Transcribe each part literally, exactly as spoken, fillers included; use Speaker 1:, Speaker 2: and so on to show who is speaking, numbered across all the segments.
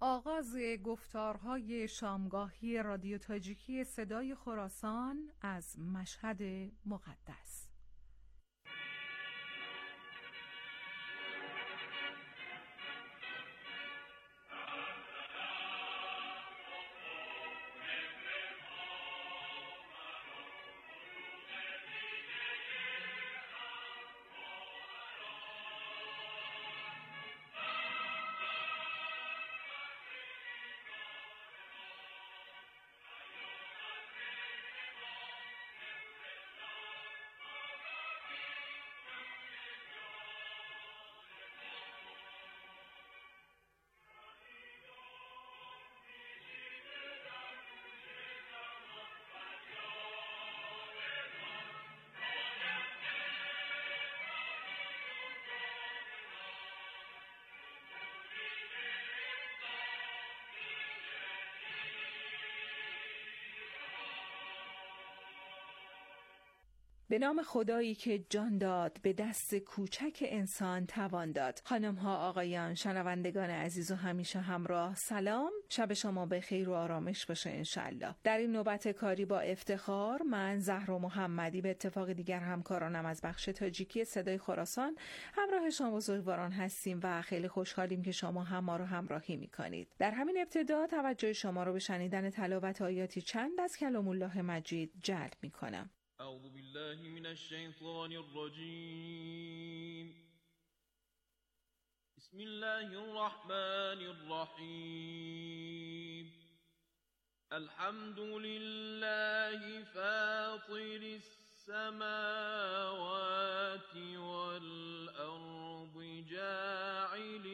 Speaker 1: آغاز گفتارهای شامگاهی رادیو تاجیکی صدای خراسان از مشهد مقدس. به نام خدایی که جان داد به دست کوچک انسان توان داد. خانم ها، آقایان، شنوندگان عزیز و همیشه همراه، سلام. شب شما به خیر و آرامش باشه انشالله. در این نوبت کاری با افتخار من زهرا محمدی به اتفاق دیگر همکارانم از بخش تاجیکی صدای خراسان همراه شما بزرگواران هستیم و خیلی خوشحالیم که شما هم ما رو همراهی میکنید. در همین ابتدا توجه شما رو به شنیدن تلاوت آیاتی چند از کلام الله مجید جلب میکنم.
Speaker 2: اعوذ بالله من الشیطان الرجیم. بسم الله الرحمن الرحیم. الحمد لله فاطر السماوات والأرض جاعل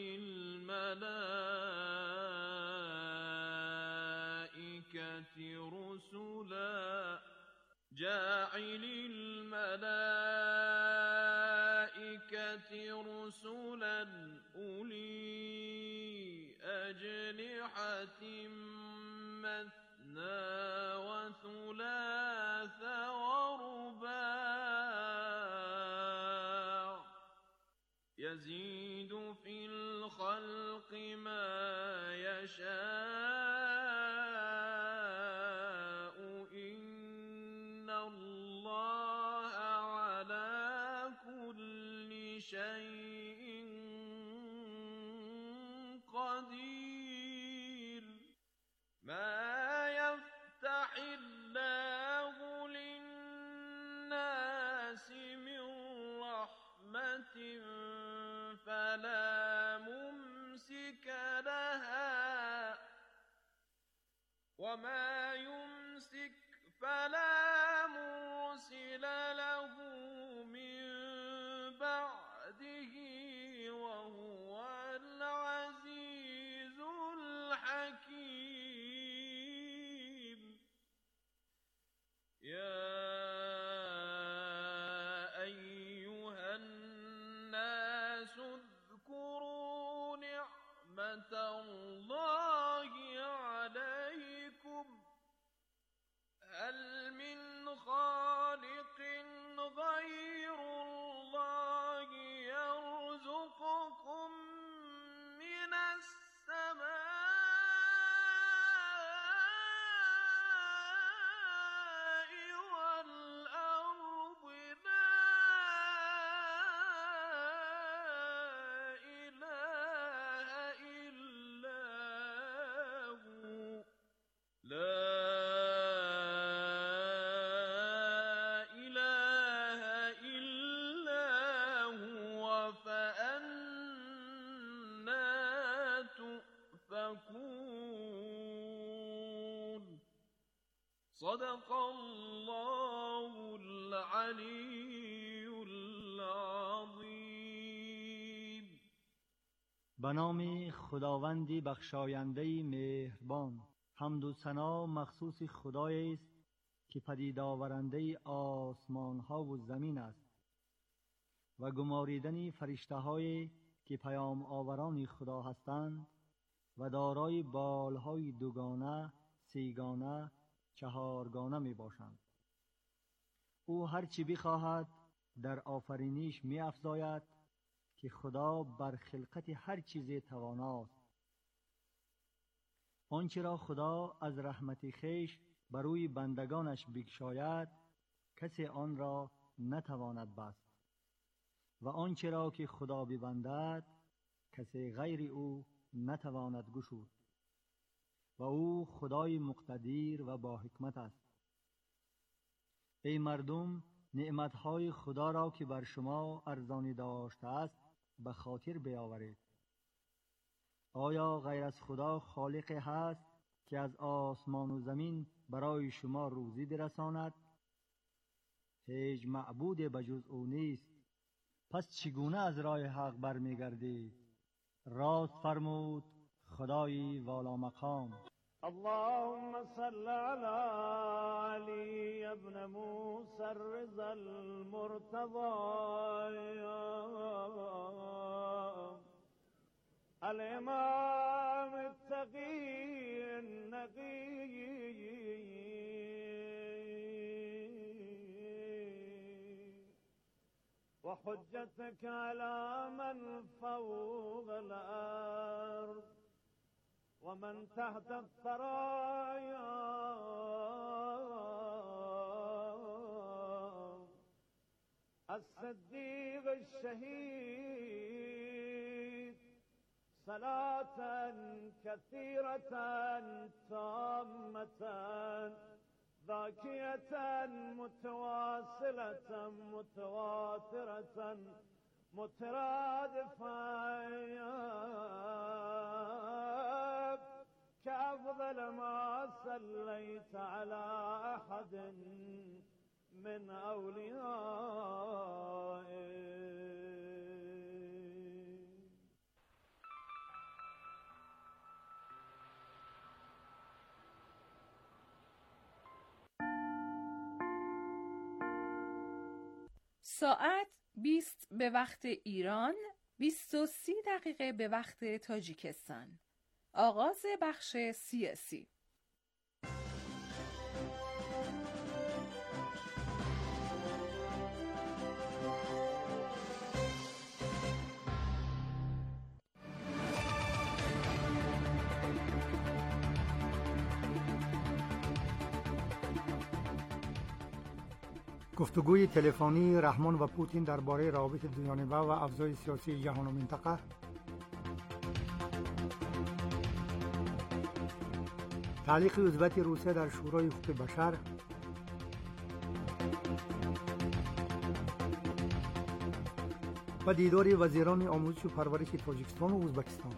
Speaker 2: الملائكة رسلا جاعل الملائكة رسلا أولي أجنحة مثنى وثلاث ورباع يزيد في الخلق ما يشاء الله على كل شيء قدير. ما يفتح الله للناس من رحمة فلا ممسك لها وما يمسك فلا مرسل له من بعده وهو العزيز الحكيم. يا أيها الناس اذكروا نعمة الله عليكم هل من خالق غير الله يرزقكم من السماء والأرض؟ لا إله إلا هو لا صدق الله العلی العظیم.
Speaker 3: به نام خداوندی بخشاینده مهربان. حمد و ثنا مخصوص خدایی است که پدید آورنده آسمان ها و زمین است و گماریدن فرشته های که پیام آوران خدا هستند و دارای بالهای دوگانه، سیگانه، چهارگانه می باشند. او هر چی بخواهد در آفرینیش می افزاید که خدا بر خلقت هر چیز تواناست. آنچه را خدا از رحمت خویش بر روی بندگانش بگشاید کسی آن را نتواند بست و آنچه را که خدا ببندد کسی غیر او نتواند گشود و او خدای مقتدر و با حکمت است. ای مردم، نعمتهای خدا را که بر شما ارزانی داشته است به خاطر بیاورید. آیا غیر از خدا خالقی هست که از آسمان و زمین برای شما روزی برساند؟ هیچ معبود بجز او نیست. پس چگونه از راه حق برمیگردید؟ راست فرمود خدای والا مقام.
Speaker 2: اللهم صل على علي ابن موسى الرضا المرتضى الإمام التقي النقي وحجتك على من فوق الأرض ومن تحت الثرايا الصديق الشهيد صلاة كثيرة تامة ذاكية متواصلة متواترة مترادفة كأفضل ما صليت على أحد من أوليائك.
Speaker 1: ساعت بیست به وقت ایران، بیست و سی دقیقه به وقت تاجیکستان. آغاز بخش سیاسی.
Speaker 4: گفتگوی تلفنی رحمان و پوتین درباره روابط دوجانبه و افزایش سیاسی جهان و منطقه. تعلیق عضویت روسیه در شورای حقوق بشر. و دیدار وزیران آموزش و پرورش تاجیکستان و ازبکستان.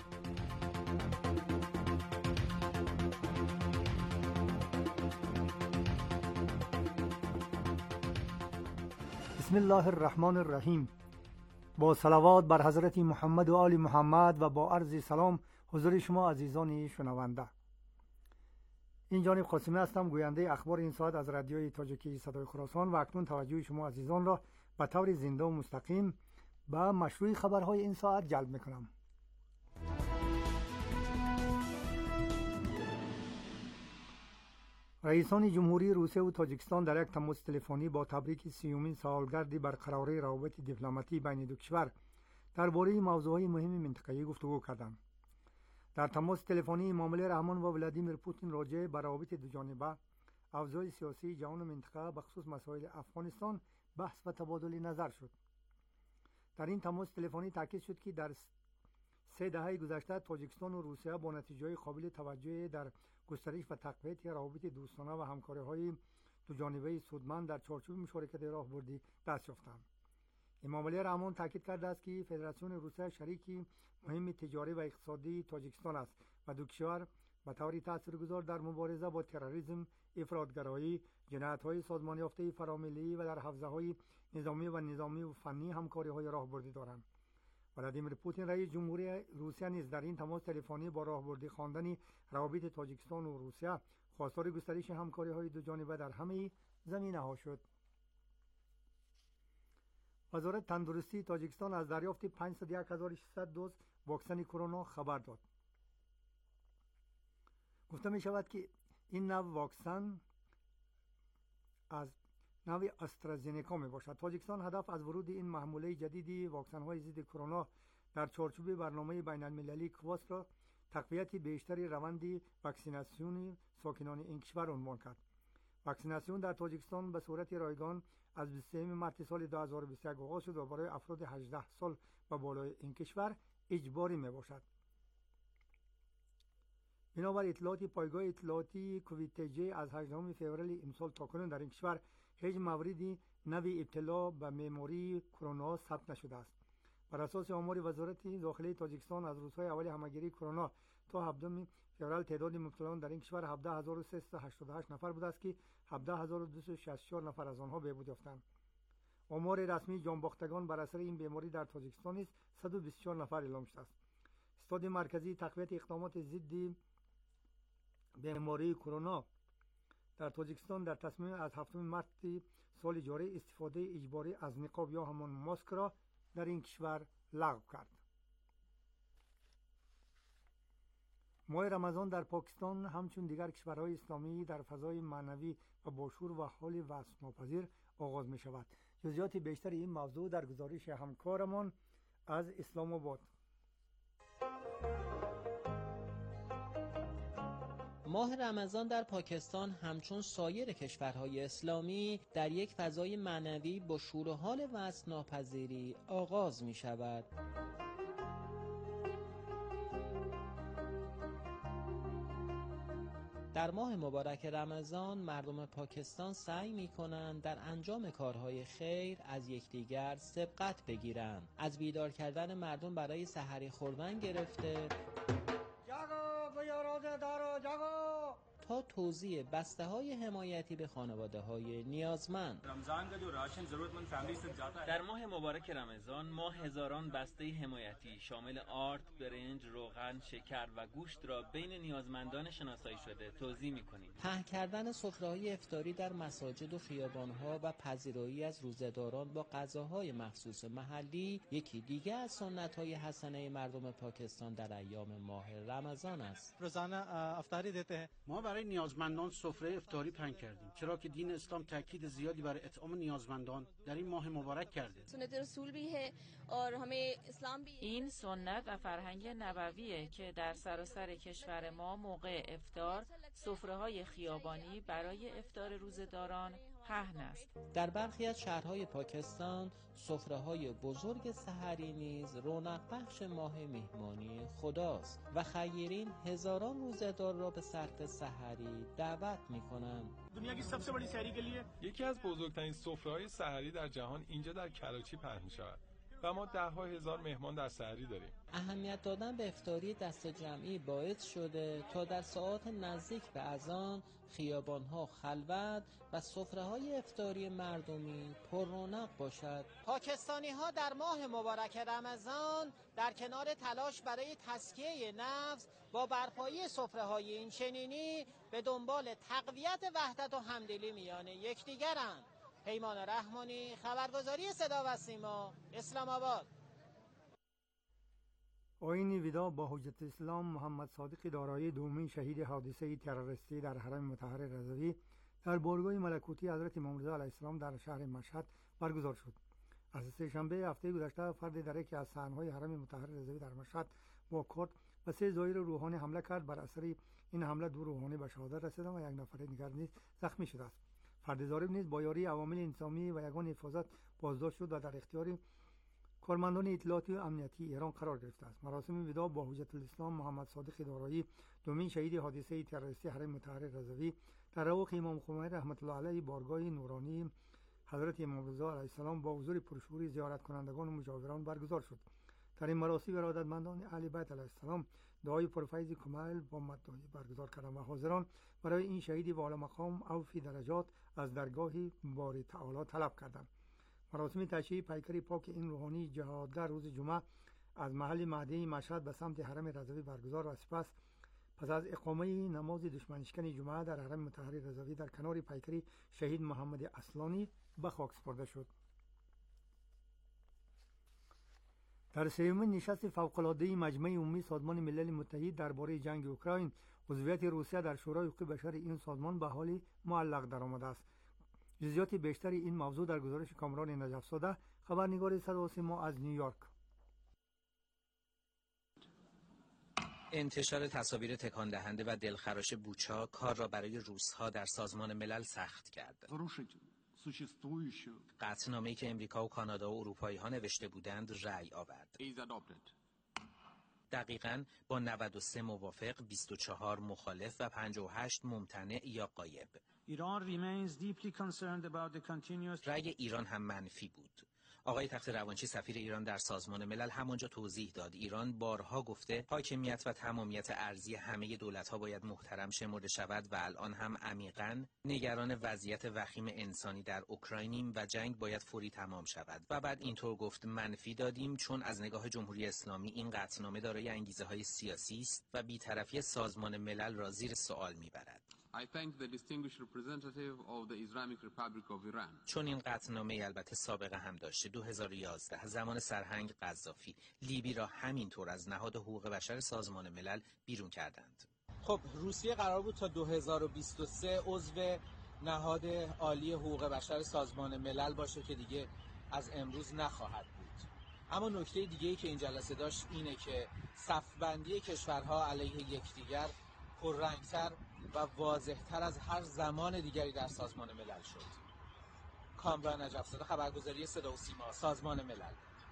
Speaker 4: بسم الله الرحمن الرحیم. با صلوات بر حضرت محمد و آل محمد و با عرض سلام حضور شما عزیزان شنونده. این جانب قاسمی هستم، گوینده اخبار این ساعت از رادیوی تاجیکی صدای خراسان و اکنون توجه شما عزیزان را به طور زنده و مستقیم به مشروع خبرهای این ساعت جلب میکنم. رئیسان جمهوری روسیه و تاجیکستان در یک تماس تلفنی با تبریک سیومین سالگرد برقراری روابط دیپلماتی بین دو کشور درباره موضوعات مهم منطقه‌ای گفتگو کردند. در تماس تلفنی معامله رحمان و ولادیمیر پوتین راجع به روابط دوجانبه، افزایش سیاسی جهان و منطقه به خصوص مسائل افغانستان بحث و تبادل نظر شد. در این تماس تلفنی تاکید شد که در سه دهه گذشته تاجیکستان و روسیه با نتیجه‌های قابل توجهی در گسترش و تقویت روابط دوستانه و همکاری‌های دوجانبه سودمند در چارچوب مشارکت راهبردی دست یافتند. این معامله رحمان تاکید کرده است که فدراسیون روسیه شریکی مهم تجاری و اقتصادی تاجیکستان است و دو کشور به طور تاثیرگذار در مبارزه با تروریسم، افراطگرایی، جنایت‌های سازمان یافته فراملی و در حوزه‌های نظامی و نظامی و فنی همکاری‌های راهبردی دارند. ولادیمیر پوتین رئیس جمهوری روسیه نیز در این تماس تلفنی با راهبردی خواندن روابط تاجیکستان و روسیه خواستار گسترش همکاری‌های دو جانبه در همه زمینه‌ها شد. وزارت تندرستی تاجیکستان از دریافت پانصد و یک هزار و ششصد دوز واکسن کرونا خبر داد. گفته می شود که این نوع واکسن از نوع استرازینیکا می باشد. تاجیکستان هدف از ورود این محموله جدیدی واکسن های ضد کرونا در چارچوب برنامه بین المللی کواس را تقویت بیشتری روند واکسیناسیون ساکنان این کشور عنوان کرد. واکسیناسیون در تاجیکستان به صورت رایگان از بیست و سوم مارس سال دو هزار و بیست و یک آغاز شد و برای افراد هجده سال و بالای این کشور اجباری می باشد. بنابر اطلاعات پایگاه اطلاعاتی کوویتجی از هجدهم فوریه امسال تاکنون در این کشور هیچ موردی نوی ابتلا به بیماری کرونا ثبت نشده است. بر اساس آمار وزارت داخلی تاجیکستان از روزهای اول همهگیری کرونا تا هفدهم فوریه تعداد مبتلایان در این کشور هفده هزار و سیصد و هشتاد و هشت نفر بوده است که هفده هزار و دویست و شصت و چهار نفر از آنها بهبود یافتند. آمار رسمی جانباختگان بر اثر این بیماری در تاجیکستان نیز صد و بیست و چهار نفر اعلام شده است. استاد مرکزی تقویت اقدامات ضد بیماری کرونا در تاجیکستان در تصمیم از هفتم مارس سال جاری استفاده اجباری از نقاب یا همان ماسک را در این کشور لغو کرد. ماه رمضان در پاکستان همچون دیگر کشورهای اسلامی در فضای معنوی و باشور و حال وصف‌ناپذیر آغاز می شود. جزئیات بیشتر این موضوع در گزارش همکارمان از اسلام آباد.
Speaker 5: ماه رمضان در پاکستان همچون سایر کشورهای اسلامی در یک فضای معنوی با شور و حال وصف‌ناپذیری آغاز می شود. در ماه مبارک رمضان مردم پاکستان سعی می کنند در انجام کارهای خیر از یکدیگر سبقت بگیرند. از بیدار کردن مردم برای سحری خوردن گرفته تا توزیع بسته های حمایتی به خانواده های نیازمند.
Speaker 6: در ماه مبارک رمضان ما هزاران بسته حمایتی شامل آرد، برنج، روغن، شکر و گوشت را بین نیازمندان شناسایی شده توزیع می‌کنیم.
Speaker 5: پهن کردن سفره‌های افطاری در مساجد و خیابان‌ها و پذیرایی از روزه‌داران با غذاهای مخصوص محلی یکی دیگر از سنت‌های حسنه مردم پاکستان در ایام ماه رمضان است.
Speaker 7: روزانه افطاری دیتے ہیں.
Speaker 8: ما برای نیازمندان سفره افطاری پهن کردیم، چرا که دین اسلام تاکید زیادی برای اطعام نیازمندان در این ماه مبارک کرده.
Speaker 9: سنت رسول بھی ہے اور ہمیں اسلام بھی.
Speaker 10: این سنت و فرهنگ نبویه که در سراسر کشور ما موقع افطار سفره‌های خیابانی برای افطار روزه‌داران پهن است.
Speaker 5: در برخی از شهرهای پاکستان سفره‌های بزرگ سحری نیز رونق بخش ماه مهمانی خداست و خیرین هزاران روزه‌دار را به سرد سحری دعوت می‌کنند.
Speaker 11: دنیا کی سبسه بڑی سحری کے لیے
Speaker 12: یکی از بزرگترین سفره‌های سحری در جهان اینجا در کراچی پهن می‌شود و ما ده ها هزار مهمان در سحری داریم.
Speaker 5: اهمیت دادن به افطاری دست جمعی باعث شده تا در ساعات نزدیک به اذان خیابان‌ها خلوت و سفره‌های افطاری مردمی پر رونق باشد. پاکستانی‌ها در ماه مبارک رمضان در کنار تلاش برای تزکیه نفس با برپایی سفره‌های این چنینی به دنبال تقویت وحدت و همدلی میان یکدیگرند. پیمان رحمانی، خبرگزاری صدا و سیما، اسلام آباد.
Speaker 4: آیین ودا با حجت اسلام محمد صادق دارایی دومین شهید حادثه تروریستی در حرم مطهر رضوی در بارگاه ملکوتی حضرت امام رضا علیه السلام در شهر مشهد برگزار شد. از سه‌شنبه هفته گذشته فرد در یکی از صحنه‌های حرم مطهر رضوی در مشهد با کارت و سه زائر روحانی حمله کرد. بر اثر این حمله دو روحانی به شهادت رسیدند و یک نفر دیگر نیز زخمی شده است. فرد ضارب نیز با یاری عوامل انسانی و یگان حفاظت بازداشت شد و در اختیار کارمندان اطلاعاتی و امنیتی ایران قرار گرفته است. مراسم وداع با حجت الاسلام محمد صادق دارایی دومین شهید حادثه تروریستی حرم مطهر رضوی در رواق امام خمینی رحمت الله علیه بارگاه نورانی حضرت امام رضا علیه السلام با حضور پرشور زیارت کنندگان و مجاوران برگزار شد. در این مراسم ارادتمندان اهل بیت علیه السلام دعای پرفیض کامل با مدعی برگزار کردند و حاضران برای این شهید والا مقام او فی درجات از درگاه باری تعالی طلب کردند. مراسم تشییع پیکر پاک این روحانی جهادگر روز جمعه از محل مهدی مشهد به سمت حرم رضوی برگزار و سپس پس از اقامه نماز دشمنشکن جمعه در حرم مطهر رضوی در کنار پیکر شهید محمد اصلانی به خاک سپرده شد. در سومین نشست فوق‌العاده مجمع عمومی سازمان ملل متحد درباره جنگ اوکراین عضویت روسیه در شورای حقوق بشر این سازمان به حال معلق درآمده است. جزئیات بیشتر این موضوع در گزارش کامران نجف زاده خبرنگار صدا و سیما از نیویورک.
Speaker 13: انتشار تصاویر تکان دهنده و دلخراش بوچا کار را برای روس‌ها در سازمان ملل سخت کرد. قطعنامه‌ای که امریکا و کانادا و اروپایی‌ها نوشته بودند رأی آورد. دقیقاً با نود و سه موافق، بیست و چهار مخالف و پنجاه و هشت ممتنع یا غایب. رأی ایران هم منفی بود. آقای تخت روانچی سفیر ایران در سازمان ملل همانجا توضیح داد ایران بارها گفته حاکمیت و تمامیت ارضی همه دولت‌ها باید محترم شمرده شود و الان هم عمیقاً نگران وضعیت وخیم انسانی در اوکراینیم و جنگ باید فوری تمام شود. و بعد اینطور گفت منفی دادیم چون از نگاه جمهوری اسلامی این قطعنامه دارای انگیزه‌های سیاسی است و بی‌طرفی سازمان ملل را زیر سوال می‌برد.
Speaker 14: I thank the distinguished representative of the Islamic Republic of Iran.
Speaker 13: چون این قطعنامه البته سابقه هم داشته. دو هزار و یازده زمان سرهنگ قذافی لیبی را همینطور از نهاد حقوق بشر سازمان ملل بیرون کردند.
Speaker 5: خب روسیه قرار بود تا دو هزار و بیست و سه عضو نهاد عالی حقوق بشر سازمان ملل باشه که دیگه از امروز نخواهد بود. اما نکته دیگه‌ای که این جلسه داشت اینه که صف‌بندی کشورها علیه یکدیگر پررنگ‌تر و واضح‌تر از هر زمان دیگری در سازمان ملل شد. کامران نجف‌زاده، خبرگزاری صدا و سیما، سازمان ملل.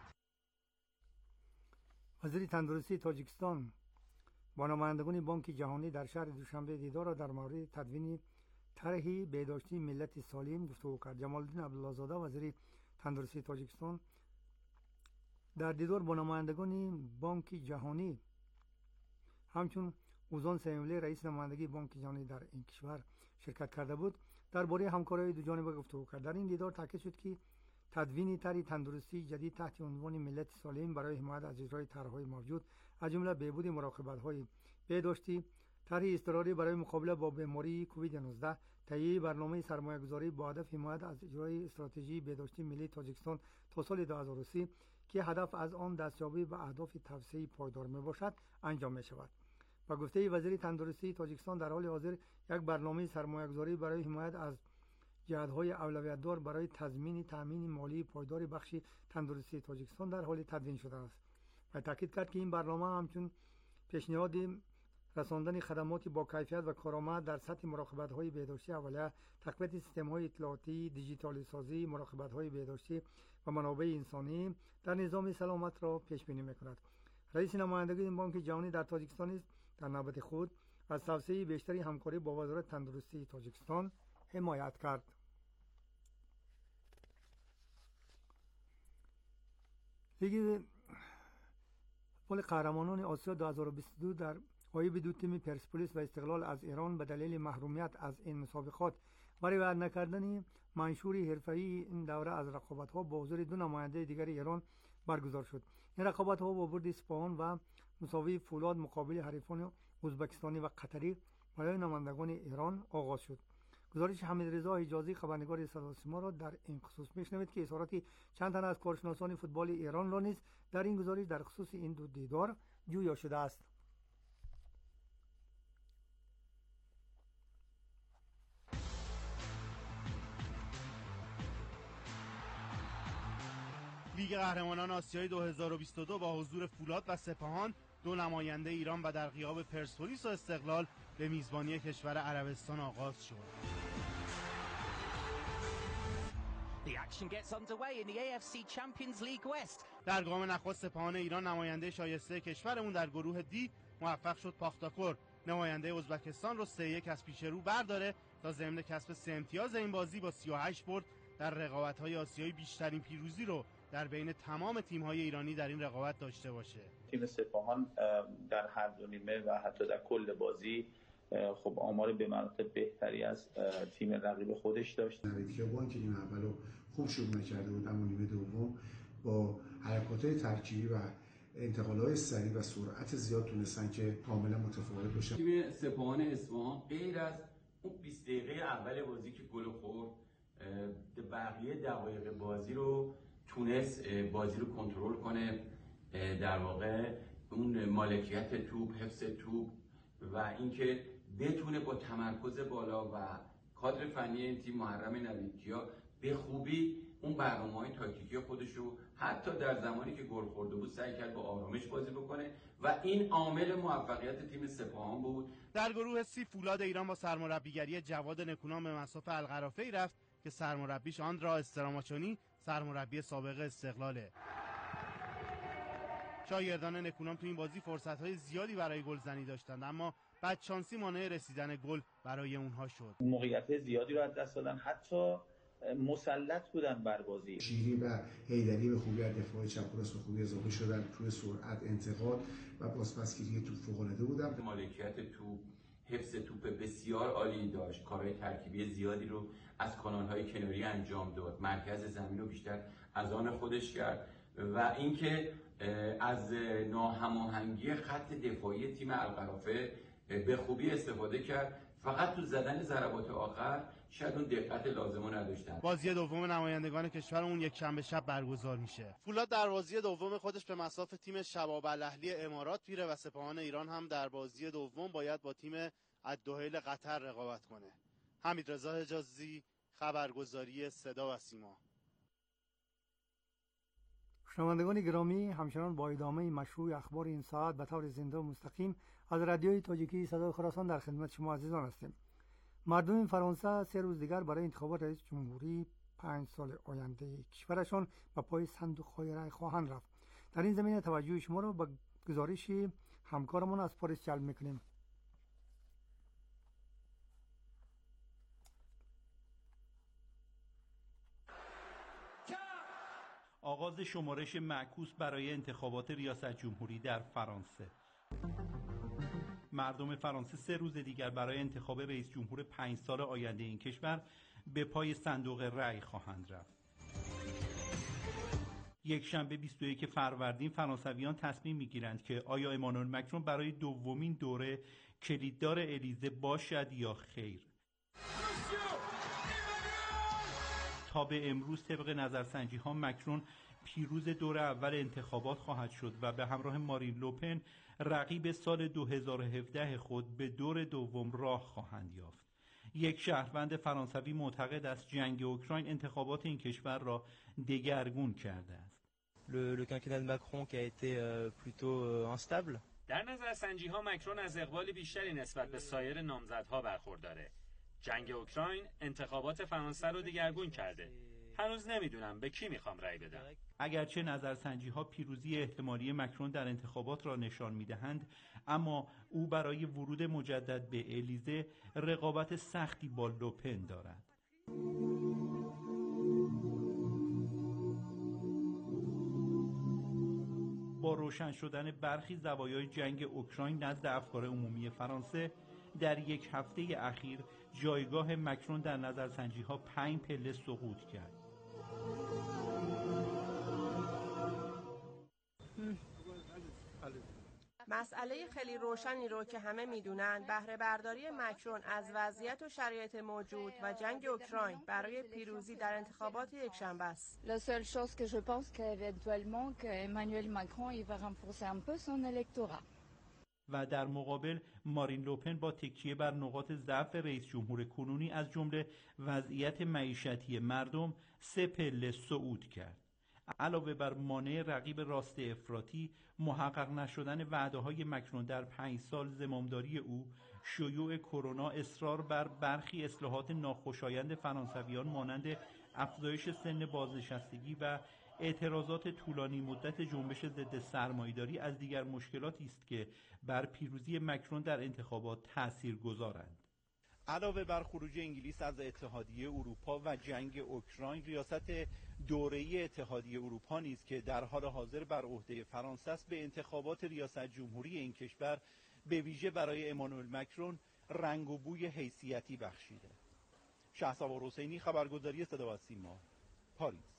Speaker 4: وزیر تندرستی تاجیکستان با نمایندگان بانک جهانی در شهر دوشنبه دیدار را در مورد تدوین طرحی بهداشتی ملت سالم گفتگو کرد. جمال‌الدین عبدالله‌زاده وزیر تندرستی تاجیکستان در دیدار با نمایندگان بانک جهانی همچون اوزان سیملی رئیس نمایندگی بانک جهانی در این کشور شرکت کرده بود درباره همکاری دو جانبه گفتگو کرد. در این دیدار تاکید شد که تدوین طرح تندرستی جدید تحت عنوان ملت سالم برای حمایت از اجرای طرح‌های موجود از جمله بهبود مراقبت‌های بهداشتی، طرح اضطراری برای مقابله با بیماری کووید نوزده، تهیه برنامه سرمایه‌گذاری با هدف حمایت از اجرای استراتژی بهداشتی ملی تاجیکستان تا سال دو هزار و سی که هدف از آن دستیابی به اهداف توسعه پایدار میباشد انجام می‌شود. با گفته وزیر تندرستی تاجیکستان در حال حاضر یک برنامه سرمایه‌گذاری برای حمایت از جهت‌های اولویت دار برای تضمین تامین مالی پایدار بخش تندرستی تاجیکستان در حال تدوین شده است و تاکید کرد که این برنامه همچون پیشنهاد رساندن خدمات با کیفیت و کارآمد در سطح مراقبت‌های بهداشتی اولیه، تقویت سیستم‌های اطلاعاتی، دیجیتالی سازی مراقبت‌های بهداشتی و منابع انسانی در نظام سلامت را پیش بینی می‌کند. رئیس نمایندگی بانک جهانی در تاجیکستان است در نوبت خود از توسعه بیشتری همکاری با وزارت تندرستی تاجیکستان حمایت کرد. لیگ فوتبال قهرمانان آسیا دو هزار و بیست و دو در غایب دو تیم پرسپولیس و استقلال از ایران به دلیل محرومیت از این مسابقات برای رد نکردن منشور حرفه‌ای این دوره از رقابت‌ها با حضور دو نماینده دیگر ایران برگزار شد. این رقابت‌ها با برد اصفهان و مساوی فولاد مقابل حریفان ازبکستانی و قطری برای نمایندگان ایران آغاز شد. گزارش حمیدرضا حجازی خبرنگار صدا و سیما را در این خصوص میشنوید که اظهارات چند تن از کارشناسان فوتبال ایران را نیز در این گزارش در خصوص این دو دیدار جویا شده است.
Speaker 15: لیگ قهرمانان آسیای دو هزار و بیست و دو با حضور فولاد و سپاهان، دو نماینده ایران و در غیاب پرسپولیس و استقلال به میزبانی کشور عربستان آغاز شد.
Speaker 16: The action gets underway in the A F C Champions League West.
Speaker 15: در گام نخست سپاهان ایران نماینده شایسته کشورمون در گروه دی موفق شد پاختاکور نماینده ازبکستان رو سه یک از پیش رو برداره تا ضمن کسب سه امتیاز این بازی با سی و هشت برد در رقابت‌های آسیایی بیشترین پیروزی رو در بین تمام تیم‌های ایرانی در این رقابت داشته باشه.
Speaker 17: تیم سپاهان در هر دو نیمه و حتی در کل بازی خب آمار به مراتب بهتری از تیم رقیب خودش داشت.
Speaker 18: نویدکیابان که نیمه اولو خوب شروع نکرده بود اما نیمه دوم با حرکات‌های ترکیبی و انتقال‌های سریع و سرعت زیاد تونستن که کاملا متفاوت باشن.
Speaker 19: تیم سپاهان اصفهان غیر از اون بیست دقیقه اول بازی که گل خورد، بقیه دقایق بازی رو تونست بازی رو کنترل کنه، در واقع اون مالکیت توپ، حفظ توپ و اینکه بتونه با تمرکز بالا و کادر فنی این تیم محرم نویدکیا به خوبی اون برنامه‌های تاکتیکی خودش رو حتی در زمانی که گل خورده بود سعی کرد با آرامش بازی بکنه و این عامل موفقیت تیم سپاهان بود.
Speaker 15: در گروه سی فولاد ایران با سرمربیگری جواد نکونام به مصاف القرافه‌ای رفت که سرمربیش آندرا استراماچونی سرمربی سابق استقلاله. شاگردان نکونام تو این بازی فرصت‌های زیادی برای گلزنی داشتند اما بدشانسی مانع رسیدن گل برای اونها شد.
Speaker 17: موقعیت زیادی رو از دست دادن، حتی مسلط بودن بر بازی.
Speaker 18: شیری و حیدری به خوبی از دفاع چپ و راست به خوبی اضافه شدن، توی سرعت، انتقال و بازپسگیری توپ فوق‌العاده بودن.
Speaker 19: مالکیت توپ، حفظ توپ بسیار عالی داشت، کارهای ترکیبی زیادی رو از کانال‌های کناری انجام داد، مرکز زمین رو بیشتر از آن خودش کرد و اینکه از ناهماهنگی خط دفاعی تیم القرافه به خوبی استفاده کرد. فقط تو زدن ضربات آخر شاید اون دقت لازمو نداشتن.
Speaker 15: بازی دوم نمایندگان کشورمون یک شنبه شب برگزار میشه. فولاد در بازی دوم خودش به مصاف تیم شباب الاهلی امارات میره و سپاهان ایران هم در بازی دوم باید با تیم الدحیل قطر رقابت کنه. حمیدرضا حجازی، خبرگزاری صدا و سیما.
Speaker 4: شنوندگان گرامی، همچنان با ادامه مشروع اخبار این ساعت به طور زنده و مستقیم از رادیوی تاجیکی صدای خراسان در خدمت شما عزیزان هستیم. مردم فرانسه سه روز دیگر برای انتخابات رئیس جمهوری پنج سال آینده کشورشان به پای صندوق‌های رای خواهند رفت. در این زمینه توجه شما را به گزارش همکارمون از پاریس جلب می‌کنیم.
Speaker 20: آغاز شمارش معکوس برای انتخابات ریاست جمهوری در فرانسه. مردم فرانسه سه روز دیگر برای انتخاب رئیس جمهور پنج سال آینده این کشور به پای صندوق رأی خواهند رفت. یک شنبه بیست و یک فروردین فرانسویان تصمیم میگیرند که آیا امانوئل مکرون برای دومین دوره کلیددار الیزه باشد یا خیر. تا به امروز طبق نظرسنجی ها مکرون پیروز دور اول انتخابات خواهد شد و به همراه مارین لوپن رقیب سال دو هزار و هفده خود به دور دوم راه خواهند یافت. یک شهروند فرانسوی معتقد است جنگ اوکراین انتخابات این کشور را دگرگون کرده است.
Speaker 21: Le, le quinquennat de Macron qui a été euh, plutôt euh, instable.
Speaker 6: در نظرسنجی ها مکرون از اقبال بیشتری نسبت به سایر نامزدها برخورداره. جنگ اوکراین انتخابات فرانسه رو دگرگون کرده. هنوز نمیدونم به کی میخوام رأی بدم.
Speaker 20: اگرچه نظرسنجی ها پیروزی احتمالی مکرون در انتخابات را نشان میدهند، اما او برای ورود مجدد به الیزه رقابت سختی با لوپن دارد. با روشن شدن برخی زوایای جنگ اوکراین نزد افکار عمومی فرانسه، در یک هفته اخیر جایگاه مکرون در نظرسنجی ها پنج پله سقوط کرد.
Speaker 22: مسئله خیلی روشنی رو که همه میدونن بهره برداری مکرون از وضعیت و شرایط موجود و جنگ اوکراین برای پیروزی در انتخابات یکشنبه است.
Speaker 23: La seule chose que je pense qu'éventuellement que Emmanuel Macron il va renforcer un peu son électorat.
Speaker 20: و در مقابل مارین لوپن با تکیه بر نقاط ضعف رئیس جمهور کنونی از جمله وضعیت معیشتی مردم سه پله صعود کرد. علاوه بر مانع رقیب راست افراطی، محقق نشدن وعده‌های مکرون در پنج سال زمامداری او، شیوع کرونا، اصرار بر برخی اصلاحات ناخوشایند فرانسویان مانند افزایش سن بازنشستگی و اعتراضات طولانی مدت جنبش ضد سرمایه‌داری از دیگر مشکلاتی است که بر پیروزی مکرون در انتخابات تاثیرگذارند. علاوه بر خروج انگلیس از اتحادیه اروپا و جنگ اوکراین، ریاست دوره‌ای اتحادیه اروپا نیز که در حال حاضر بر عهده فرانسه است به انتخابات ریاست جمهوری این کشور به ویژه برای امانوئل مکرون رنگ و بوی حیثیتی بخشیده. شهسوار حسینی، خبرگزاری صدا و سیما، پاریس.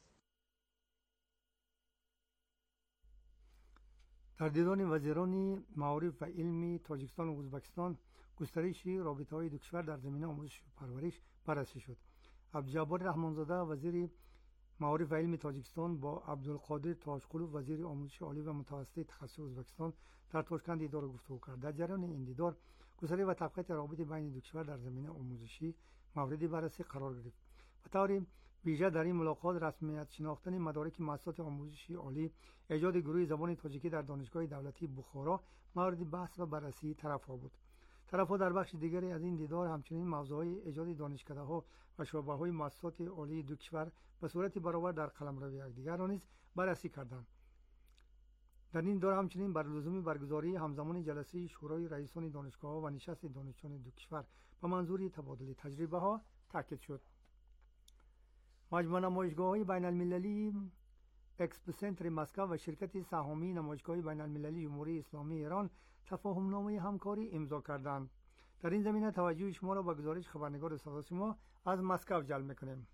Speaker 4: در دیدار وزیران معارف و علمی تاجیکستان و ازبکستان گسترش رابطه‌های دو کشور در زمینه آموزش و پرورش بررسی شد. عبدالجبار رحمانزاده وزیر معارف و علمی تاجیکستان با عبدالقادر تاجقلو وزیر آموزش عالی و متوسطه تخصصی ازبکستان در تاشکند دیدار گفتگو کرد. در جریان این دیدار گسترش و تقویت روابط بین دو کشور در زمینه آموزشی موردی بررسی قرار گرفت. به طور ویژه در این ملاقات رسمیت شناختن مدارک مؤسسات آموزشی عالی، ایجاد گروه زبان تاجیکی در دانشگاه دولتی بخارا مورد بحث و بررسی طرف‌ها بود. طرف‌ها در بخش دیگری از این دیدار همچنین موضوعهای ایجاد دانشکده‌ها و شعبه‌های مؤسسات عالی دو کشور به صورت برابر در قلمرو یکدیگر را نیز بررسی کردند. در این دور همچنین بر لزوم برگزاری همزمان جلسه شورای رئیسان دانشگاه‌ها و نشست دانشجویان دو کشور به منظور تبادل تجربه‌ها تاکید شد. مجمع نمایشگاه‌های بین‌المللی اکسپو سنتر مسکو و شرکت سهامی نمایشگاه بین‌المللی جمهوری اسلامی ایران تفاهم‌نامه همکاری امضا کردند. در این زمینه توجه شما را به گزارش خبرنگار صداسیما از مسکو جلب می‌کنیم.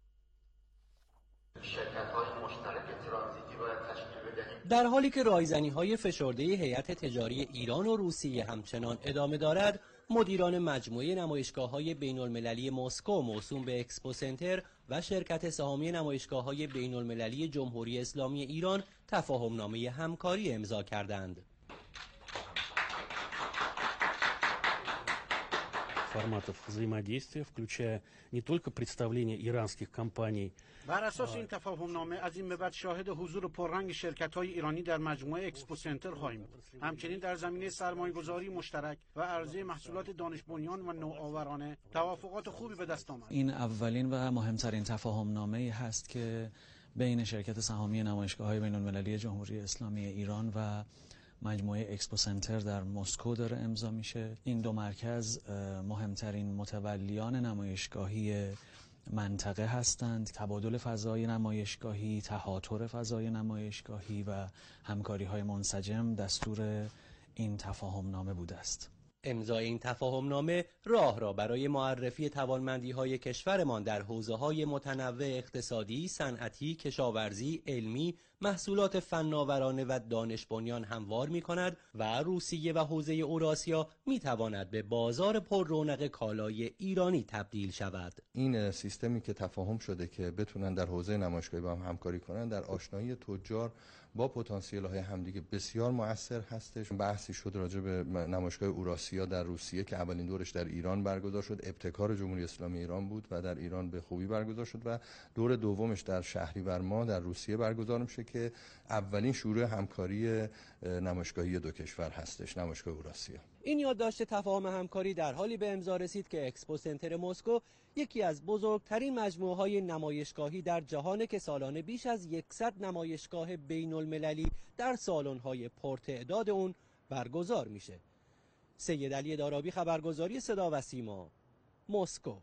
Speaker 1: شرکت‌های مشترک ترانزیتی باید تشکیل بدهیم.
Speaker 2: در حالی که رایزنی‌های فشرده هیئت تجاری ایران و روسیه همچنان ادامه دارد، مدیران مجموعه نمایشگاه‌های بین‌المللی مسکو موسوم به اکسپو سنتر و شرکت سهامی نمایشگاه‌های بین‌المللی جمهوری اسلامی ایران تفاهم‌نامه همکاری امضا کردند.
Speaker 3: форматов взаимодействия, включая не только представление иранских компаний.
Speaker 8: بر اساس این تفاهم‌نامه از این به بعد شاهد حضور پررنگ شرکت‌های ایرانی در مجموعه اکسپو سنتر خواهیم بود. همچنین در زمینه سرمایه‌گذاری مشترک و عرضه محصولات دانش بنیان و نوآورانه توافقات خوبی به دست آمد.
Speaker 24: این اولین و مهمترین تفاهم‌نامه‌ای هست که بین شرکت سهامی نمایشگاه‌های بین‌المللی جمهوری اسلامی ایران و مجموعه اکسپو سنتر در مسکو داره امضا میشه. این دو مرکز مهمترین متولیان نمایشگاهی منطقه هستند. تبادل فضای نمایشگاهی، تهاتر فضای نمایشگاهی و همکاری‌های منسجم دستور این تفاهم‌نامه بوده است.
Speaker 2: امضای این تفاهم‌نامه راه را برای معرفی توانمندی‌های کشورمان در حوزه‌های متنوع اقتصادی، صنعتی، کشاورزی، علمی، محصولات فناورانه و دانش بنیان هموار می‌کند و روسیه و حوزه اوراسیا می‌تواند به بازار پر رونق کالای ایرانی تبدیل شود.
Speaker 25: این سیستمی که تفاهم شده که بتونن در حوزه نمایشگاهی با هم همکاری کنن در آشنایی تجار با پتانسیل های همدیگه بسیار مؤثر هستش. بحثی شد راجع به نمایشگاه اوراسیا در روسیه که اولین دورش در ایران برگزار شد، ابتکار جمهوری اسلامی ایران بود و در ایران به خوبی برگزار شد و دور دومش در شهریور ماه در روسیه برگزار میشه که اولین شروع همکاری نمایشگاهی دو کشور هستش، نمایشگاه اوراسیا.
Speaker 2: این یادداشت تفاهم همکاری در حالی به امضا رسید که اکسپو سنتر مسکو یکی از بزرگترین مجموعه‌های نمایشگاهی در جهان که سالانه بیش از صد نمایشگاه بین‌المللی در سالن‌های پرتعداد اون برگزار میشه. سید علی دارابی، خبرگزاری صدا و سیما، مسکو.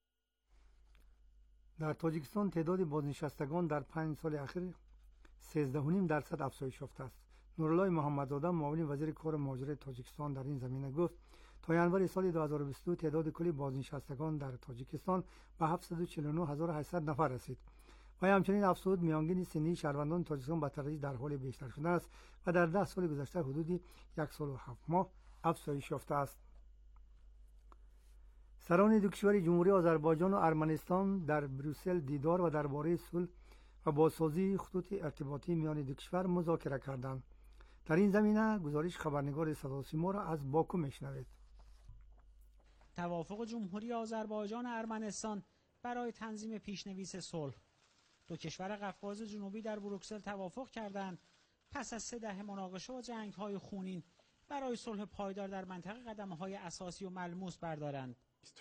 Speaker 4: در تاجیکستان تعداد بازنشستگان در پنج سال اخیر سیزده و نیم درصد افزایش یافته است. نورالله محمدزاده، معاون وزیر کار مهاجر تاجیکستان، در این زمینه گفت تا ینوار سال دو هزار و بیست و دو تعداد کلی بازنشستگان در تاجیکستان به هفتصد و چهل و نه هزار و هشتصد نفر رسید و همچنین افزود میانگین سنی شهروندان تاجیکستان به تدریج در حال بیشتر شدن است و در ده سال گذشته حدود یک سال و هفت ماه افزایش یافته است. سران دو کشور جمهوری آذربایجان و ارمنستان در بروسل دیدار و درباره صلح و بازسازی خطوط ارتباطی میان دو کشور مذاکره کردند. در این زمینه گزارش خبرنگار صدا و سیما را از باکو میشنوید.
Speaker 26: توافق جمهوری آذربایجان و ارمنستان برای تنظیم پیشنویس صلح. دو کشور قفقاز جنوبی در بروکسل توافق کردند پس از سه دهه مناقشه و جنگ‌های خونین برای صلح پایدار در منطقه قدم‌های اساسی و ملموس بردارند.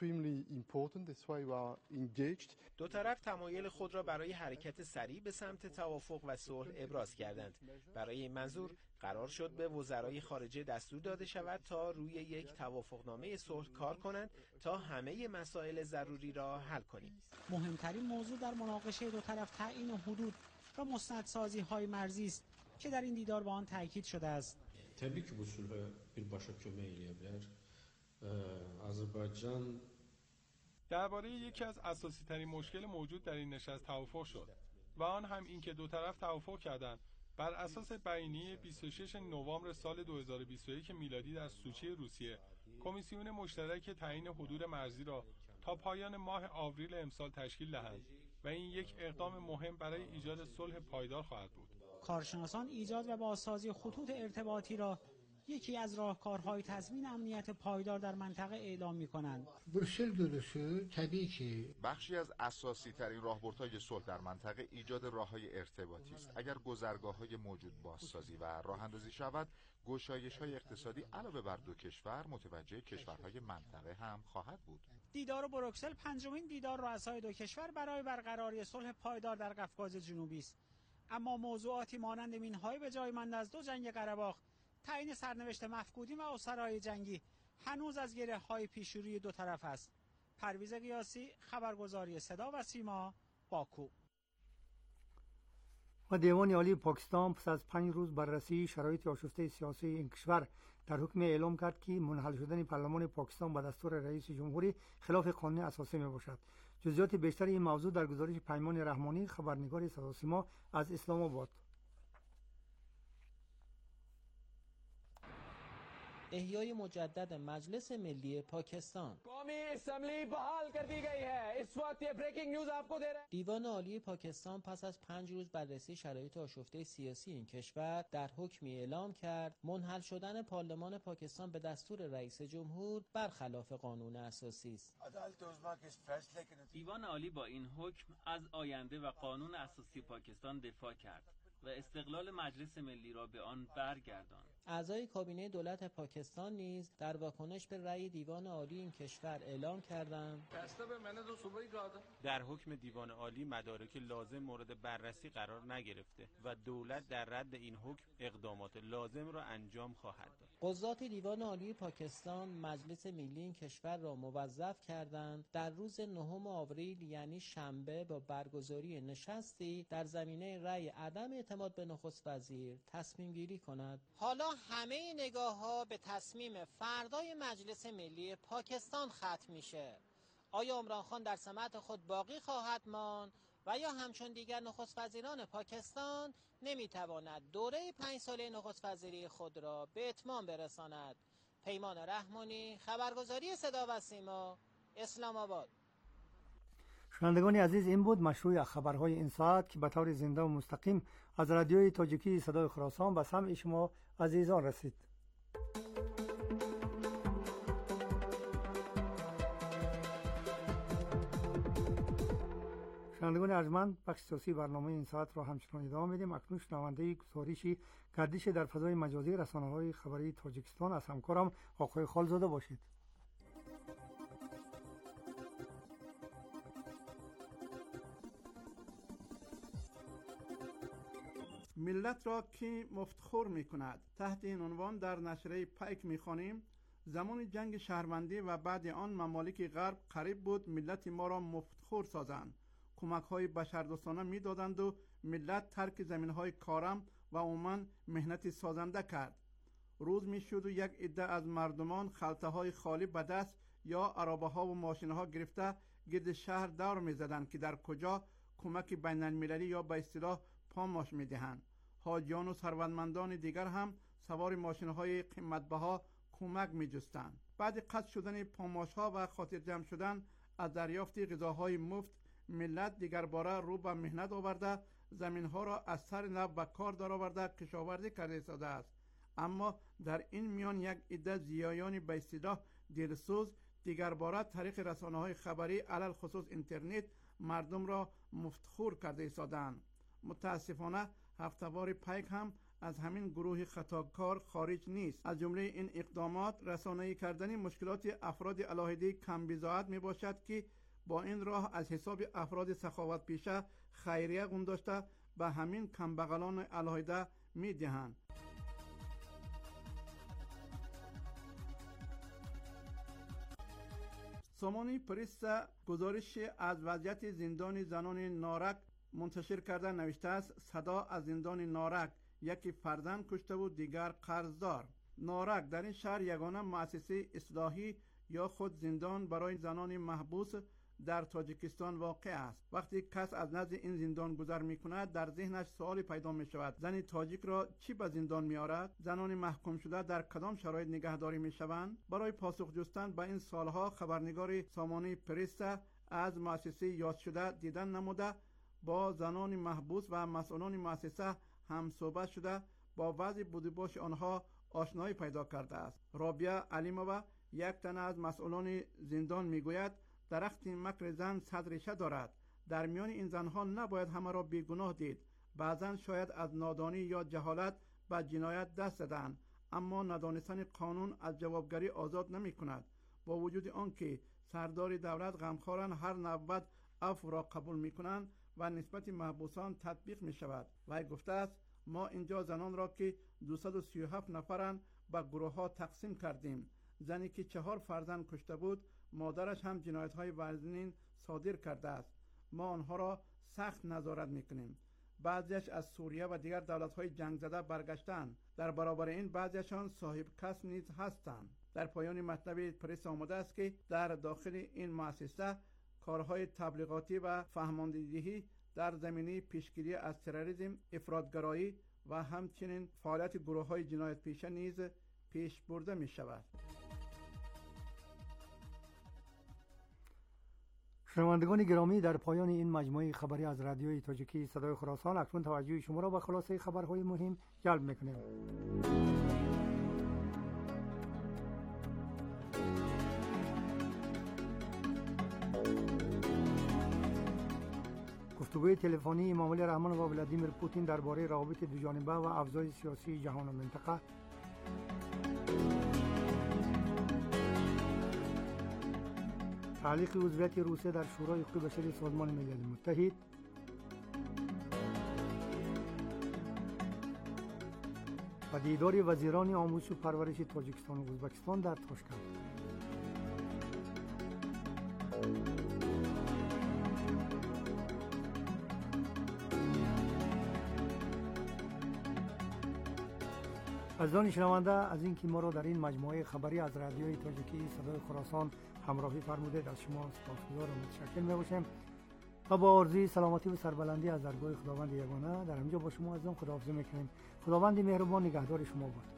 Speaker 27: دو طرف تمایل خود را برای حرکت سریع به سمت توافق و صلح ابراز کردند. برای این منظور قرار شد به وزرای خارجه دستور داده شود تا روی یک توافقنامه صلح کار کنند تا همه مسائل ضروری را حل کنیم.
Speaker 26: مهمترین موضوع در مناقشه دو طرف تعیین حدود و مستندسازی‌های مرزی است که در این دیدار با آن تاکید شده است.
Speaker 28: طبیعی که صلح birbaşa kömək eləyə bilər. آذربایجان
Speaker 12: درباره یکی از اساسی ترین مشکل موجود در این نشست توافق شد و آن هم این که دو طرف توافق کردند بر اساس بیانیه بیست و ششم نوامبر سال دو هزار و بیست و یک میلادی در سوچی روسیه کمیسیون مشترک تعیین حدود مرزی را تا پایان ماه آوریل امسال تشکیل دهند و این یک اقدام مهم برای ایجاد صلح پایدار خواهد بود.
Speaker 26: کارشناسان ایجاد و بازسازی خطوط ارتباطی را یکی از راهکارهای تضمین امنیت پایدار در منطقه اعلام می‌کنند.
Speaker 5: بروسل درسته طبیعی که
Speaker 7: بخشی از اساسی ترین راهبردهای صلح در منطقه ایجاد راههای ارتباطی است. اگر گذرگاه‌های موجود بازسازی و راه‌اندازی شود، گشایش‌های اقتصادی علاوه بر دو کشور متوجه کشورهای منطقه هم خواهد بود.
Speaker 26: دیدار بروکسل پنجمین دیدار رؤسای دو کشور برای برقراری صلح پایدار در قفقاز جنوبی است. اما موضوعاتی مانند مین‌های به جای مانده از دو جنگ قره باغ، تعیین سرنوشت مفقودین و اسرای جنگی هنوز از گره‌های پیشروی دو طرف است. پرویز قیاسی، خبرگزاری صدا و سیما، باکو.
Speaker 4: و دیوان عالی پاکستان پس از پنج روز بررسی شرایط آشفته سیاسی این کشور در حکم اعلام کرد که منحل شدن پارلمان پاکستان به دستور رئیس جمهوری خلاف قانون اساسی می باشد. جزئیات بیشتر این موضوع در گزارش پیمان رحمانی، خبرنگار صدا سیما از اسلام آباد.
Speaker 9: احیای مجدد مجلس ملی پاکستان. دیوان عالی پاکستان پس از پنج روز بررسی شرایط آشفته سیاسی این کشور در حکمی اعلام کرد منحل شدن پارلمان پاکستان به دستور رئیس جمهور برخلاف قانون اساسی است.
Speaker 6: دیوان عالی با این حکم از آینده و قانون اساسی پاکستان دفاع کرد و استقلال مجلس ملی را به آن برگرداند.
Speaker 9: اعضای کابینه دولت پاکستان نیز در واکنش به رأی دیوان عالی این کشور اعلام کردند
Speaker 27: در حکم دیوان عالی مدارک لازم مورد بررسی قرار نگرفته و دولت در رد این حکم اقدامات لازم را انجام خواهد داد.
Speaker 9: قضات دیوان عالی پاکستان مجلس ملی این کشور را موظف کردند در روز نهم آوریل یعنی شنبه با برگزاری نشستی در زمینه رأی عدم اعتماد به نخست وزیر تصمیم گیری کند. حالا همه نگاه ها به تصمیم فردای مجلس ملی پاکستان ختم میشه. آیا عمران خان در سمت خود باقی خواهد ماند و یا همچون دیگر نخست وزیران پاکستان نمیتواند دوره پنج ساله نخست وزیری خود را به اتمام برساند؟ پیمان رحمانی، خبرگزاری صدا و سیما، اسلام آباد.
Speaker 4: شنوندگان عزیز، این بود مشروع خبرهای این ساعت که به طور زنده و مستقیم از رادیوی تاجیکی صدای خراسان به سمع شما عزیزان رسید. شنوندگان ارجمند، بخش سیاسی برنامه این ساعت را همچنان ادامه میدیم. اکنون شنونده گزارشی گردش در فضای مجازی رسانه‌های خبری تاجیکستان از همکارم آقای خالزاده باشید.
Speaker 8: ملت را کی مفتخور می کند؟ تحت این عنوان در نشریه پیک می خوانیم زمان جنگ شهروندی و بعد آن ممالک غرب قریب بود ملت ما را مفتخور سازند. کمک های بشردوستانه می دادند و ملت ترک زمین های کارم و عموما مهنت سازنده کرد. روز می شد و یک عده از مردمان خلطه های خالی به دست یا عربه ها و ماشین ها گرفته گرد شهر دور می زدند که در کجا کمک بین المللی یا به اصطلاح پاماش می دهند. حاجیان و ثروتمندان دیگر هم سوار ماشین های قیمت‌بها کمک می جستند. بعد قطع شدن پاماش ها و خاطر جمع شدن از دریافت غذاهای مفت، ملت دیگر باره رو به مهنت آورده زمین ها را از سر نو به کار در آورده کشاورزی کرده ایستاده است. اما در این میان یک عده زیایان به اصطلاح دلسوز دیگر باره طریق رسانه های خبری علل خصوص اینترنت مردم را مفتخور کرده ایستادند. متاسفانه هفته‌وار پیک هم از همین گروه خطاکار خارج نیست. از جمله این اقدامات رسانه‌ای کردن مشکلات افراد علاهده کم بضاعت می باشد که با این راه از حساب افراد سخاوت پیشه خیریه گذاشته به همین کمبغلان علاهده می دهند. سامانی پرس گزارش از وضعیت زندان زنان نارک منتشر کرده نوشته است صدا از زندان نارک، یکی فرزند کشته و دیگر قرضدار. نارک در این شهر یگانه مؤسسه اصلاحی یا خود زندان برای زنان محبوس در تاجیکستان واقع است. وقتی کس از نزد این زندان گذر می کند در ذهنش سوالی پیدا می شود: زن تاجیک را چی به زندان می آرد؟ زنان محکوم شده در کدام شرایط نگهداری می شوند؟ برای پاسخ جستن به این سوالها خبرنگار سامانی پرس از مؤسسه یاد شده دیدن نموده با زنان محبوس و مسئولان مؤسسه هم صحبت شده با وضع بودباش آنها
Speaker 10: آشنایی پیدا کرده است. رابعه علیمووا یک تن از مسئولان زندان میگوید درخت مکر زن صد ریشه دارد. در میان این زنها نباید همه را بیگناه دید. بعضا شاید از نادانی یا جهالت به جنایت دست دادند، اما ندانستن قانون از جوابگری آزاد نمی کند. با وجود آنکه سردار دولت غمخواران هر نوبت عفو را قبول می کنند و نسبت محبوسان تطبیق می شود. وی گفته است ما اینجا زنان را که دویست و سی و هفت نفرند به گروه ها تقسیم کردیم. زنی که چهار فرزند کشته بود، مادرش هم جنایت های وزنین صادر کرده است. ما آنها را سخت نظارت می کنیم. بعضیش از سوریه و دیگر دولت های جنگ زده برگشتند. در برابر این بعضیشان صاحب کس نیز هستند. در پایان مطلب پرس آمده است که در داخل این مؤسسه کارهای تبلیغاتی و فهماندهی در زمینه پیشگیری از تروریسم، افراطگرایی و همچنین فعالیت گروه‌های جنایت پیشه نیز پیش برده می شود.
Speaker 4: شنوندگان گرامی، در پایان این مجموعه خبری از رادیوی تاجیکی صدای خراسان اکنون توجه شما را به خلاصه خبرهای مهم جلب می‌کنیم. گفتگوی تلفنی امامعلی رحمان و ولادیمیر پوتین درباره روابط دوجانبه و افزایش سیاسی جهان و منطقه. تعلیق عضویت روسیه در شورای حقوق بشری سازمان ملل متحد. و دیدار وزیران آموزش و پرورش تاجیکستان و ازبکستان در تاشکند. عزیزان شنونده، از اینکه ما را در این مجموعه خبری از رادیوی تاجیکی صدای خراسان همراهی فرمودید از شما سپاسگزار و متشکر میباشیم و با آرزوی سلامتی و سربلندی از درگاه خداوند یگانه در اینجا با شما عزیزان خداحافظی میکنیم. خداوند مهربان نگهدار شما باد.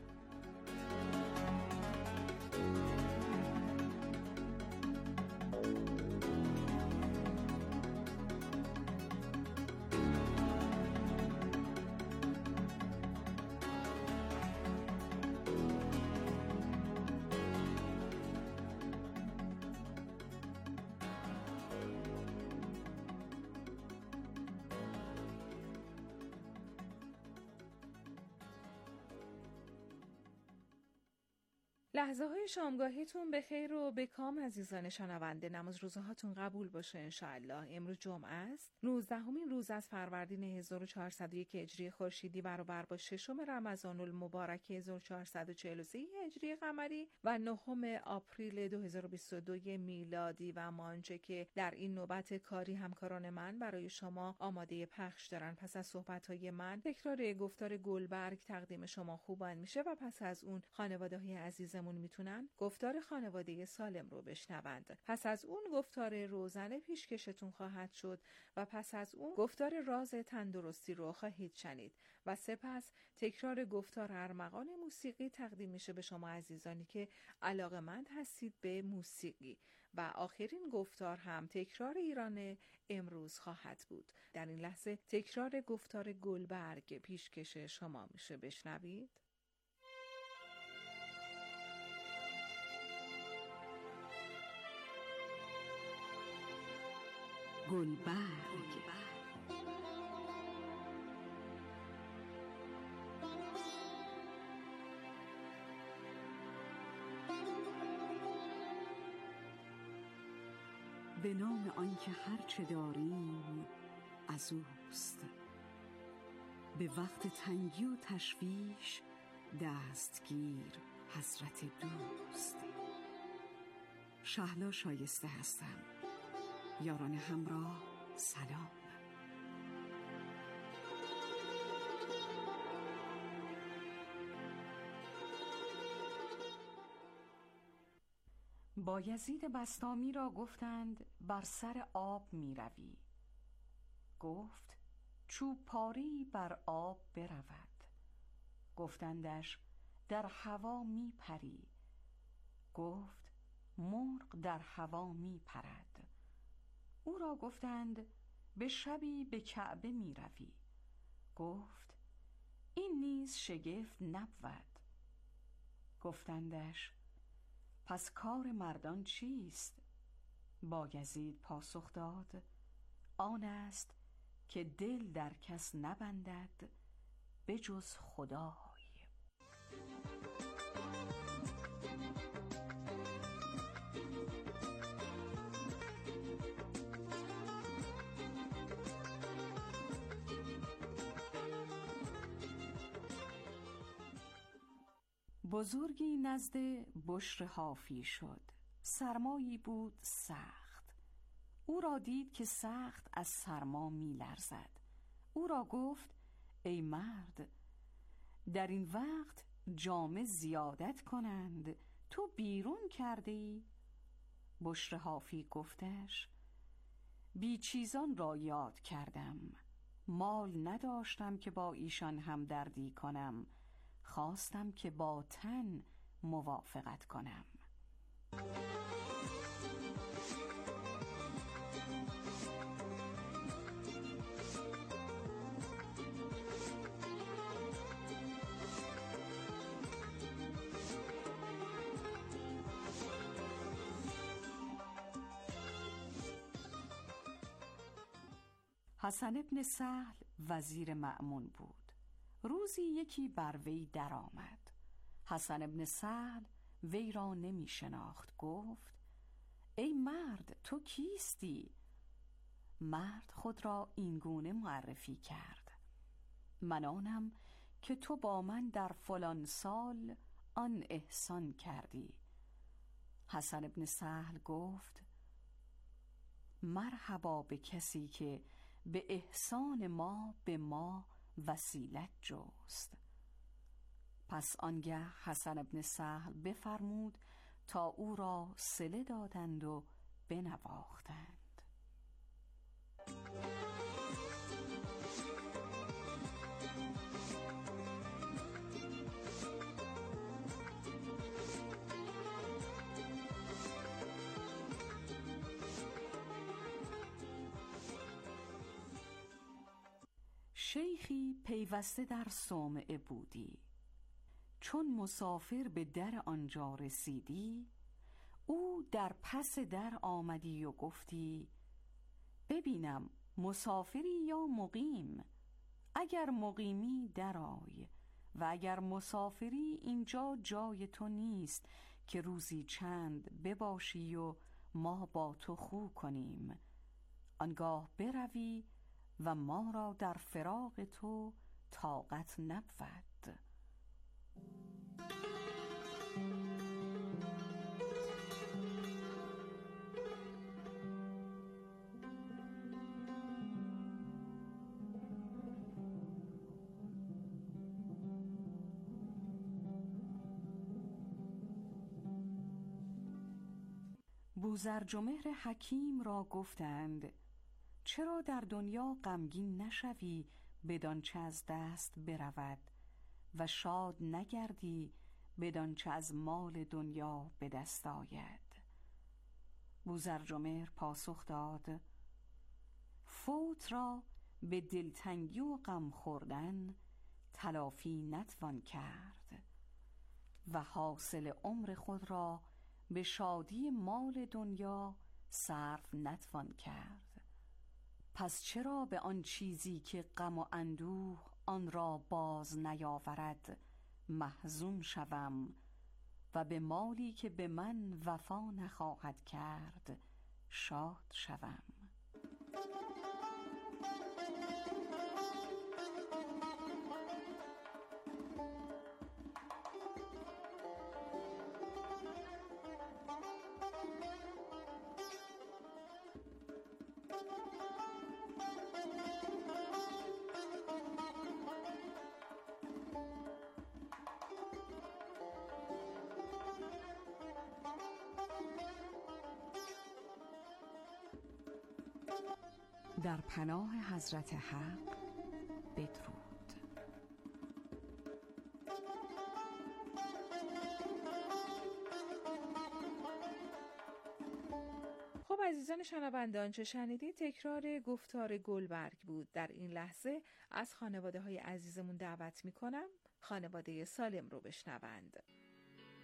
Speaker 11: لحظه های شامگاهیتون به خیر و به کام عزیزان شنونده. نماز روزهاتون قبول باشه انشاءالله. امروز جمعه است، نوزدهمین روز از فروردین هزار و چهارصد و یک هجری خورشیدی برابر با ششم رمضان المبارک هزار و چهارصد و چهل و سه هجری قمری و نهم آپریل دو هزار و بیست و دو میلادی و مانچه که در این نوبت کاری همکاران من برای شما آماده پخش دارن. پس از صحبت‌های من تکرار گفتار گلبرگ تقدیم شما خوبان میشه و پس از اون خانواده‌های عزیزمون میتونن گفتار خانواده سالم رو بشنوند. پس از اون گفتار روزنه پیشکشتون خواهد شد و پس از اون گفتار راز تندرستی رو خواهید شنید و سپس تکرار گفتار ارمغان موسیقی تقدیم میشه به شما عزیزانی که علاقه‌مند هستید به موسیقی و آخرین گفتار هم تکرار ایران امروز خواهد بود. در این لحظه تکرار گفتار گلبرگ پیشکش شما میشه، بشنوید.
Speaker 13: گلبرگ به نام آنکه هر چه داریم از اوست، به وقت تنگی و تشویش دستگیر حضرت دوست. شهلا شایسته هستم، یاران همراه سلام.
Speaker 14: بایزید بسطامی را گفتند بر سر آب می روی. گفت چوب پاری بر آب برود. گفتندش در هوا می پری. گفت مرغ در هوا می پرد. او را گفتند به شبی به کعبه می روی. گفت این نیز شگفت نبود. گفتندش پس کار مردان چیست؟ بایزید پاسخ داد آن است که دل در کس نبندد به جز خدای. بزرگی نزد بشر حافی شد. سرمایی بود سخت. او را دید که سخت از سرما می لرزد. او را گفت ای مرد، در این وقت جامه زیادت کنند، تو بیرون کردی؟ بشر حافی گفتش بی چیزان را یاد کردم، مال نداشتم که با ایشان همدردی کنم، خواستم که با تن موافقت کنم. حسن ابن سهل وزیر مأمون بود. روزی یکی بر وی درآمد. حسن ابن سهل وی را نمی شناخت. گفت ای مرد، تو کیستی؟ مرد خود را اینگونه معرفی کرد من آنم که تو با من در فلان سال آن احسان کردی. حسن ابن سهل گفت مرحبا به کسی که به احسان ما به ما وسیلت جست. پس آنگه حسن ابن سهل بفرمود تا او را صله دادند و بنواختند. شیخی پیوسته در صومعه بودی. چون مسافر به در آنجا رسیدی، او در پس در آمدی و گفتی ببینم مسافری یا مقیم؟ اگر مقیمی درآی و اگر مسافری اینجا جای تو نیست که روزی چند بباشی و ما با تو خو کنیم، آنگاه بروی و ما را در فراق تو طاقت نبود. بوذرجمهر حکیم را گفتند چرا در دنیا غمگین نشوی بدانچه از دست برود و شاد نگردی بدانچه از مال دنیا به دست آید؟ بوذرجمهر پاسخ داد فوت را به دلتنگی و غم خوردن تلافی نتوان کرد و حاصل عمر خود را به شادی مال دنیا صرف نتوان کرد. پس چرا به آن چیزی که غم و اندوه آن را باز نیاورد محزون شوم و به مالی که به من وفا نخواهد کرد شاد شوم؟ در پناه حضرت حق بدرود.
Speaker 11: خب عزیزان شنونده، آنچه شنیدید تکرار گفتار گلبرگ بود. در این لحظه از خانواده های عزیزمون دعوت می کنم خانواده سالم رو بشنوند.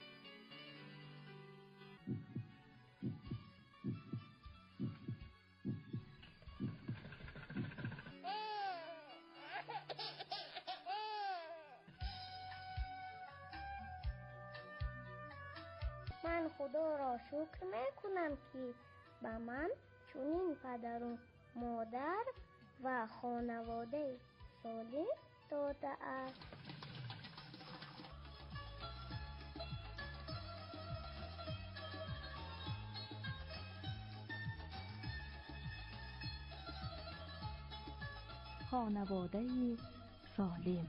Speaker 15: خدا را شکر میکنم که به من چنین پدر و مادر و خانواده سالم داده است.
Speaker 16: خانواده سالم.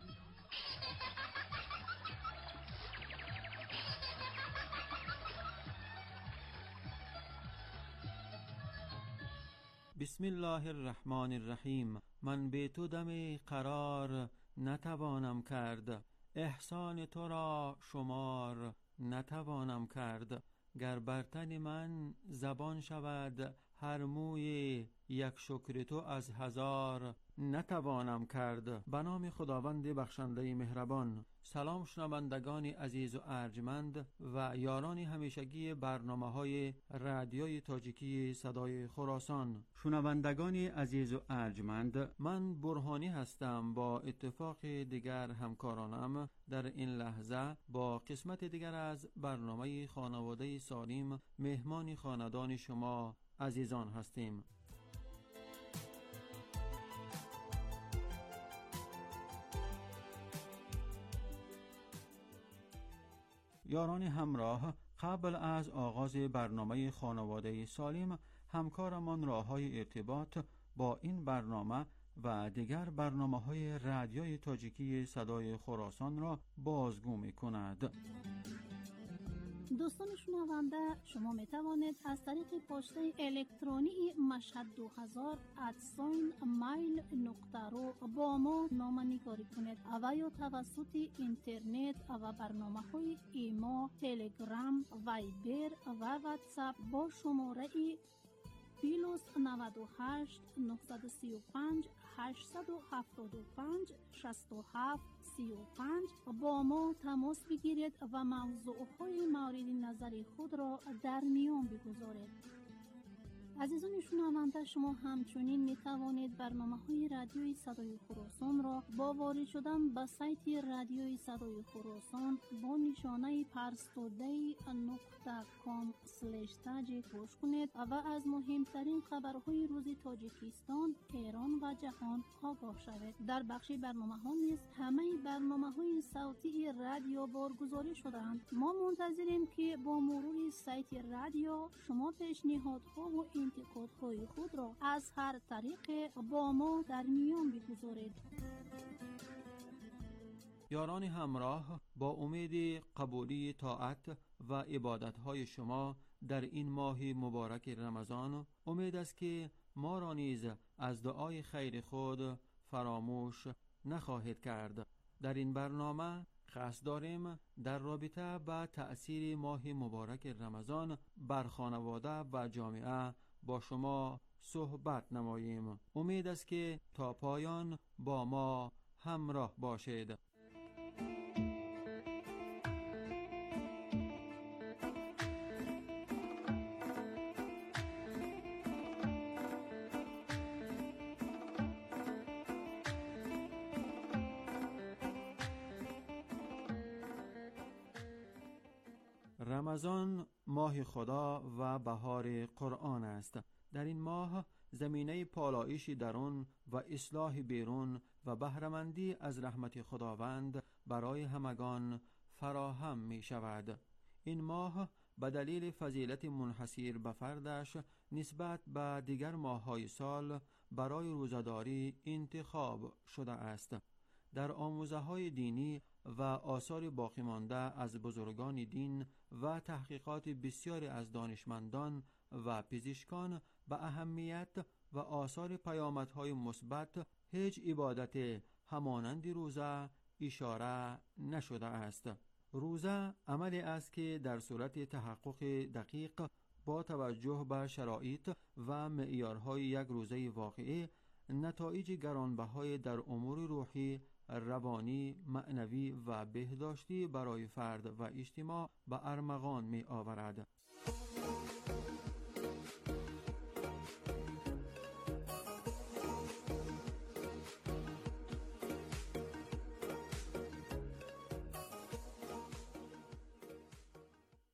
Speaker 17: بسم الله الرحمن الرحیم. من به تو دم قرار نتوانم کرد، احسان تو را شمار نتوانم کرد. گر بر تن من زبان شود هر موی، یک شکر تو از هزار نتوانم کرد. به نام خداوند بخشنده مهربان. سلام شنوندگان عزیز و ارجمند و یاران همیشگی برنامه های رادیوی تاجیکی صدای خراسان. شنوندگان عزیز و ارجمند، من برهانی هستم. با اتفاق دیگر همکارانم در این لحظه با قسمت دیگر از برنامه خانواده سالم مهمان خاندان شما عزیزان هستیم. یاران همراه، قبل از آغاز برنامه خانواده سالم همکارمان راه‌های ارتباط با این برنامه و دیگر برنامه‌های رادیوی تاجیکی صدای خراسان را بازگو می‌کند.
Speaker 18: دوستان شنونده، شما می توانید از طریق پسته الکترونی مشهد دو هزار ادساین مایل نقطه رو با ما نامه‌نگاری کنید و یا توسط اینترنت و برنامه های ایما، تلگرام، وایبر و واتساپ با شماره پلوس نود و هشت نهصد و سی و پنج هشتصد و هفتاد و پنج شصت و هفت سی و پنج با ما تماس بگیرید و موضوعهای مورد نظر خود را در میان بگذارید. عزیزان شنونده، شما همچنین می توانید برنامه‌های رادیوی صدای خراسان را با وارد شدن به سایت رادیوی صدای خراسان با نشانه پرستوده نقطه کام اسلش تاج گوش کنید و از مهمترین خبرهای روز تاجیکستان، ایران و جهان آگاه شوید. در بخش برنامه‌ها نیز همه برنامه‌های صوتی رادیو بارگذاری شده‌اند. ما منتظریم که با مرور سایت رادیو شما پیشنهادها و انتقادهای خود را از هر طریق با ما در میان بگذارید.
Speaker 17: یاران همراه، با امید قبولی طاعت و عبادت‌های شما در این ماه مبارک رمضان، امید است که ما را نیز از دعای خیر خود فراموش نخواهید کرد. در این برنامه قصد داریم در رابطه با تأثیر ماه مبارک رمضان بر خانواده و جامعه با شما صحبت نماییم. امید است که تا پایان با ما همراه باشید. رمضان ماه خدا و بهار قرآن است. در این ماه زمینه پالایش درون و اصلاح بیرون و بهره‌مندی از رحمت خداوند برای همگان فراهم می شود. این ماه به دلیل فضیلت منحصر به فردش نسبت به دیگر ماه‌های سال برای روزه‌داری انتخاب شده است. در آموزه‌های دینی و آثار باقی مانده از بزرگان دین و تحقیقات بسیاری از دانشمندان و پزشکان به اهمیت و آثار پیامدهای مثبت هیچ عبادت همانند روزه اشاره نشده است. روزه عملی است که در صورت تحقق دقیق با توجه به شرایط و معیارهای یک روزه واقعی نتایج گرانبهای در امور روحی، روانی، معنوی و بهداشتی برای فرد و اجتماع به ارمغان می آورد.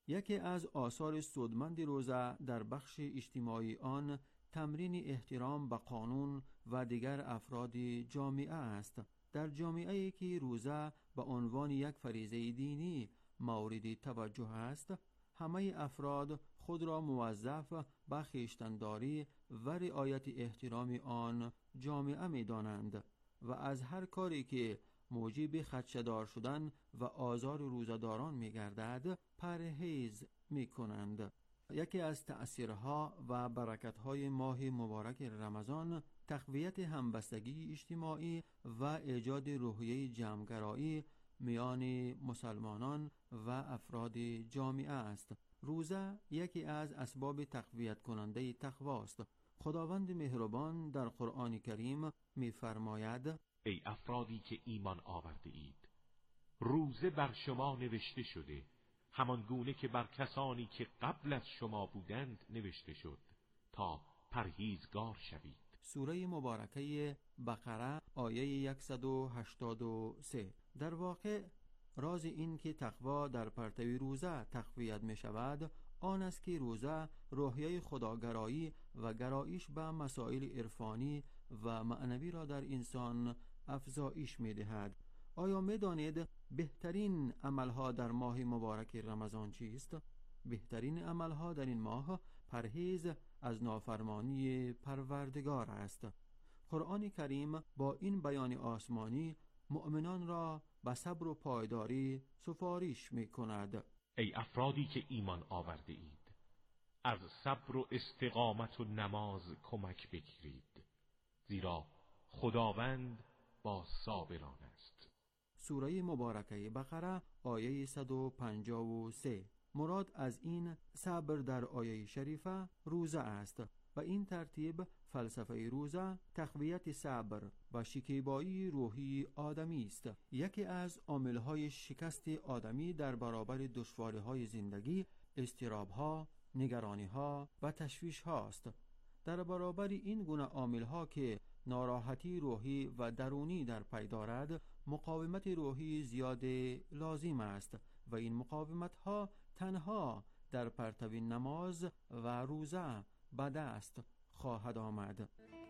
Speaker 17: یکی از آثار سودمند روزه در بخش اجتماعی آن تمرین احترام به قانون و دیگر افراد جامعه است. در جامعه‌ای که روزه به عنوان یک فریضه دینی مورد توجه است، همه افراد خود را موظف به خویشتن‌داری و رعایت احترام آن جامعه می دانند و از هر کاری که موجب خدشه‌دار شدن و آزار روزه‌داران می گردد پرهیز می کنند. یکی از تأثیرها و برکت‌های ماه مبارک رمضان تقویت همبستگی اجتماعی و ایجاد روحیه جمع‌گرایی میان مسلمانان و افراد جامعه است. روزه یکی از اسباب تقویت کننده تقوی است. خداوند مهربان در قرآن کریم می‌فرماید:
Speaker 1: ای افرادی که ایمان آورده اید، روزه بر شما نوشته شده همان گونه که بر کسانی که قبل از شما بودند نوشته شد تا پرهیزگار شوید.
Speaker 17: سوره مبارکه بقره آیه صد و هشتاد و سه. در واقع راز این که تقوا در پرتو روزه تقویت می شود آن است که روزه روحیه خداگرایی و گرایش به مسائل عرفانی و معنوی را در انسان افزایش می دهد. آیا می دانید بهترین عملها در ماه مبارک رمضان چیست؟ بهترین عملها در این ماه پرهیز از نافرمانی پروردگار است. قرآن کریم با این بیان آسمانی مؤمنان را به صبر و پایداری سفارش می کند.
Speaker 1: ای افرادی که ایمان آورده اید، از صبر و استقامت و نماز کمک بگیرید، زیرا خداوند با صابران است.
Speaker 17: سوره مبارکه بقره آیه صد و پنجاه و سه. مراد از این صبر در آیه شریفه روزه است و این ترتیب فلسفه روزه تقویت صبر و شکیبایی روحی آدمی است. یکی از عامل‌های شکست آدمی در برابر دشواری‌های زندگی اضطراب‌ها، نگرانی‌ها و تشویش‌ها است. در برابر این گونه عامل‌ها که ناراحتی روحی و درونی در پی دارد، مقاومت روحی زیاد لازم است و این مقاومت‌ها تنها در پرتو نماز و روزه به دست خواهد آمد.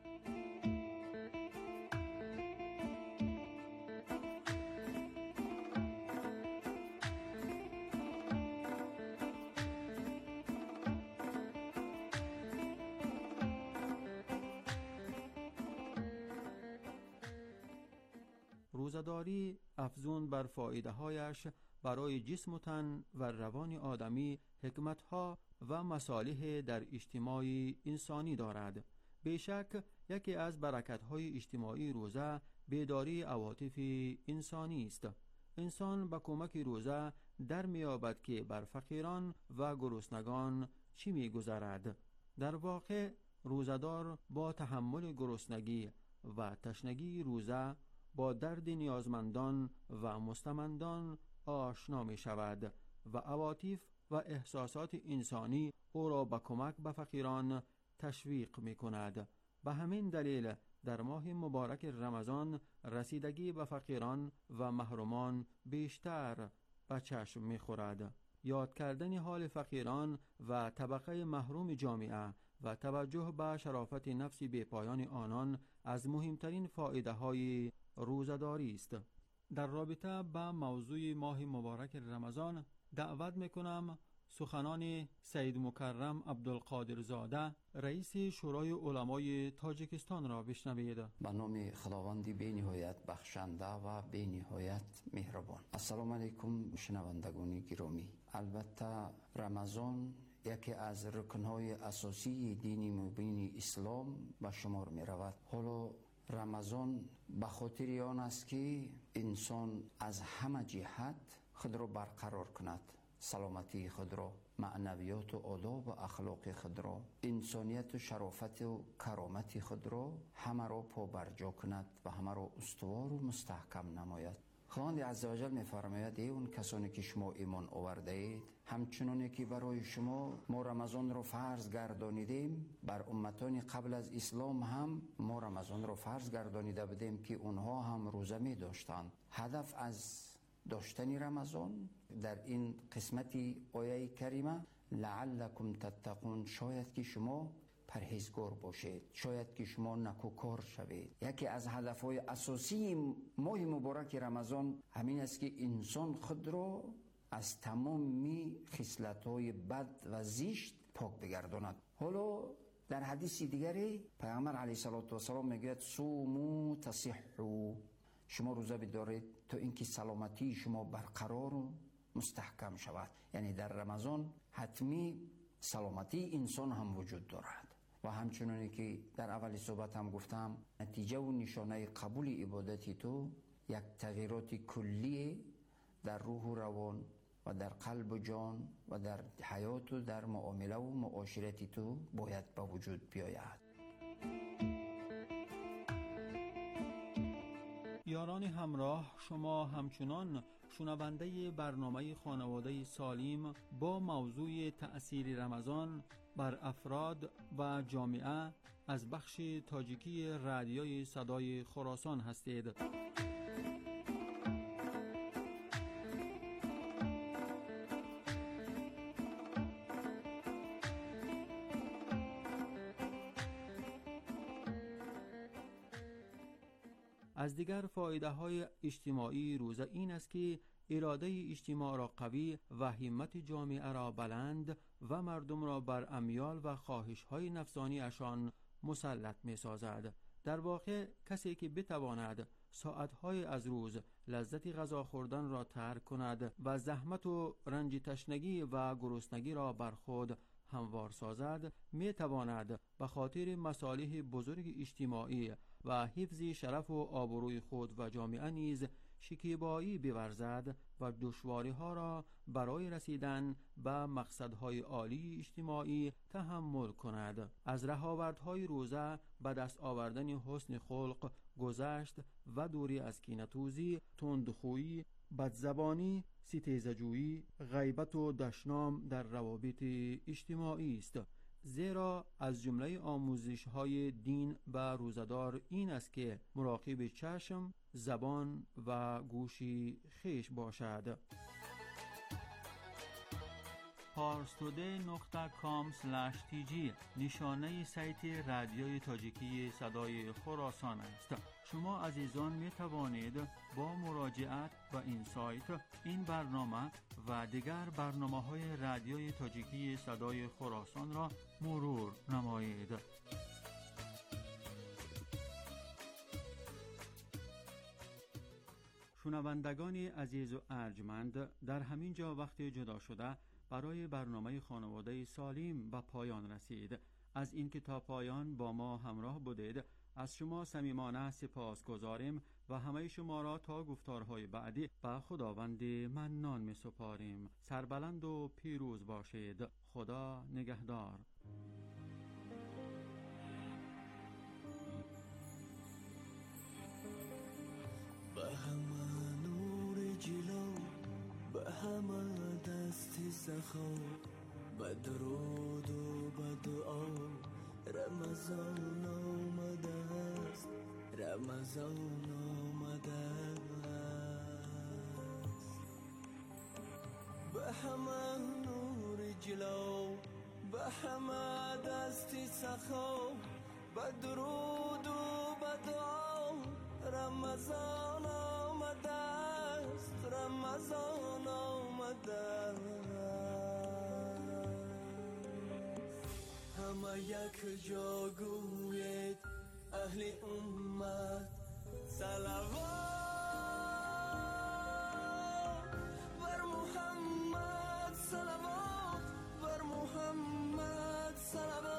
Speaker 17: روزه‌داری افزون بر فایده‌هایش برای جسم و تن و روان آدمی حکمت‌ها و مصالح در اجتماع انسانی دارد. بیشک یکی از برکت‌های اجتماعی روزه بیداری عواطف انسانی است. انسان با کمک روزه در می‌یابد که بر فقیران و گرسنگان چی می‌گذرد. در واقع روزه‌دار با تحمل گرسنگی و تشنگی روزه با درد نیازمندان و مستمندان آشنا می شود و عواطف و احساسات انسانی او را به کمک به فقیران تشویق می کند. به همین دلیل در ماه مبارک رمضان رسیدگی به فقیران و محرومان بیشتر به چشم می خورد. یاد کردن حال فقیران و طبقه محروم جامعه و توجه به شرافت نفس بی‌پایان آنان از مهمترین فایده های روزه‌داری است. در رابطه با موضوع ماه مبارک رمضان دعوت میکنم سخنان سید مکرم عبدالقادر زاده رئیس شورای علمای تاجیکستان را بشنوید.
Speaker 3: به نام خداوند بی نهایت بخشنده و بی نهایت مهربان. السلام علیکم شنوندگان گرامی. البته رمضان یکی از رکنهای اساسی دین مبین اسلام به شمار می رود. حالا رمضان به خاطر آن است که انسان از همه جهت خود را برقرار کند، سلامتی خود را، معنویات و آداب و اخلاق خود را، انسانیت و شرافت و کرامت خود را همه را پابرجا کند و همه را استوار و مستحکم نماید. خداوند عزوجل می‌فرماید ای اون کسانی که شما ایمان آورده اید، همچنانی که برای شما ما رمضان را فرض گردانیدیم، بر امتان قبل از اسلام هم ما رمضان را فرض گردانیده بودیم که اونها هم روزه می داشتند. هدف از داشتن رمضان در این قسمتی آیه کریمه لعلکم تتقون، شاید که شما پرهیزگار باشید، شاید که شما نکوکار شوید. یکی از هدفهای اساسی ماه مبارک رمضان همین است که انسان خود را از تمامی خصلت‌های بد و زشت پاک بگرداند. حالا در حدیث دیگری پیامبر علیه الصلاة و السلام میگوید صوموا تصحوا، شما روزه بدارید تا اینکه سلامتی شما برقرار و مستحکم شود. یعنی در رمضان حتمی سلامتی انسان هم وجود دارد و همچنانی که در اول صحبت هم گفتم نتیجه و نشانه قبول عبادتی تو یک تغییرات کلی در روح و روان و در قلب و جان و در حیات و در معامله و معاشرتی تو باید به وجود بیاید.
Speaker 17: یاران همراه، شما همچنان شنونده برنامه خانواده سالم با موضوع تأثیر رمضان بر افراد و جامعه از بخش تاجیکی رادیوی صدای خراسان هستید. از دیگر فایده های اجتماعی روزه این است که اراده اجتماع را قوی و همت جامعه را بلند و مردم را بر امیال و خواهش های نفسانی اشان مسلط می سازد. در واقع کسی که بتواند ساعتهای از روز لذت غذا خوردن را ترک کند و زحمت و رنج تشنگی و گرسنگی را بر خود هموار سازد، می تواند به خاطر مصالح بزرگ اجتماعی و حفظ شرف و آبروی خود و جامعه نیز شکیبایی بورزد و دشواری‌ها را برای رسیدن به مقصدهای عالی اجتماعی تحمل کند. از رهاوردهای روزه به دست آوردن حسن خلق، گذشت و دوری از کینه‌توزی، تندخویی، بدزبانی، ستیزه‌جویی، غیبت و دشنام در روابط اجتماعی است. زیرا از جمله آموزش‌های دین به روزه‌دار این است که مراقب چشم، زبان و گوشی خویش باشد. پارستوده نقطه کام اسلش تی جی نشانه سایت رادیوی تاجیکی صدای خراسان است. شما عزیزان می توانید با مراجعت به این سایت این برنامه و دیگر برنامه‌های رادیوی تاجیکی صدای خراسان را مرور نمایید. شنوندگان عزیز و ارجمند، در همین جا وقت جدا شده برای برنامه خانواده سالم به پایان رسید. از اینکه تا پایان با ما همراه بودید از شما صمیمانه سپاسگزاریم و همه شما را تا گفتارهای بعدی به خداوند منان می سپاریم. سربلند و پیروز باشید. خدا نگهدار.
Speaker 2: به همه نور جلو، به همه دست سخا، به درود و به دعا رمضان آمده است، رمضان آمده است. به همه نور جلو، به همه دست سخا، به درود و به دعا رمضان آمده است، رمضان آمده است. همه یک جا گوید اهل امت صلوات بر محمد، صلوات بر محمد، صلوات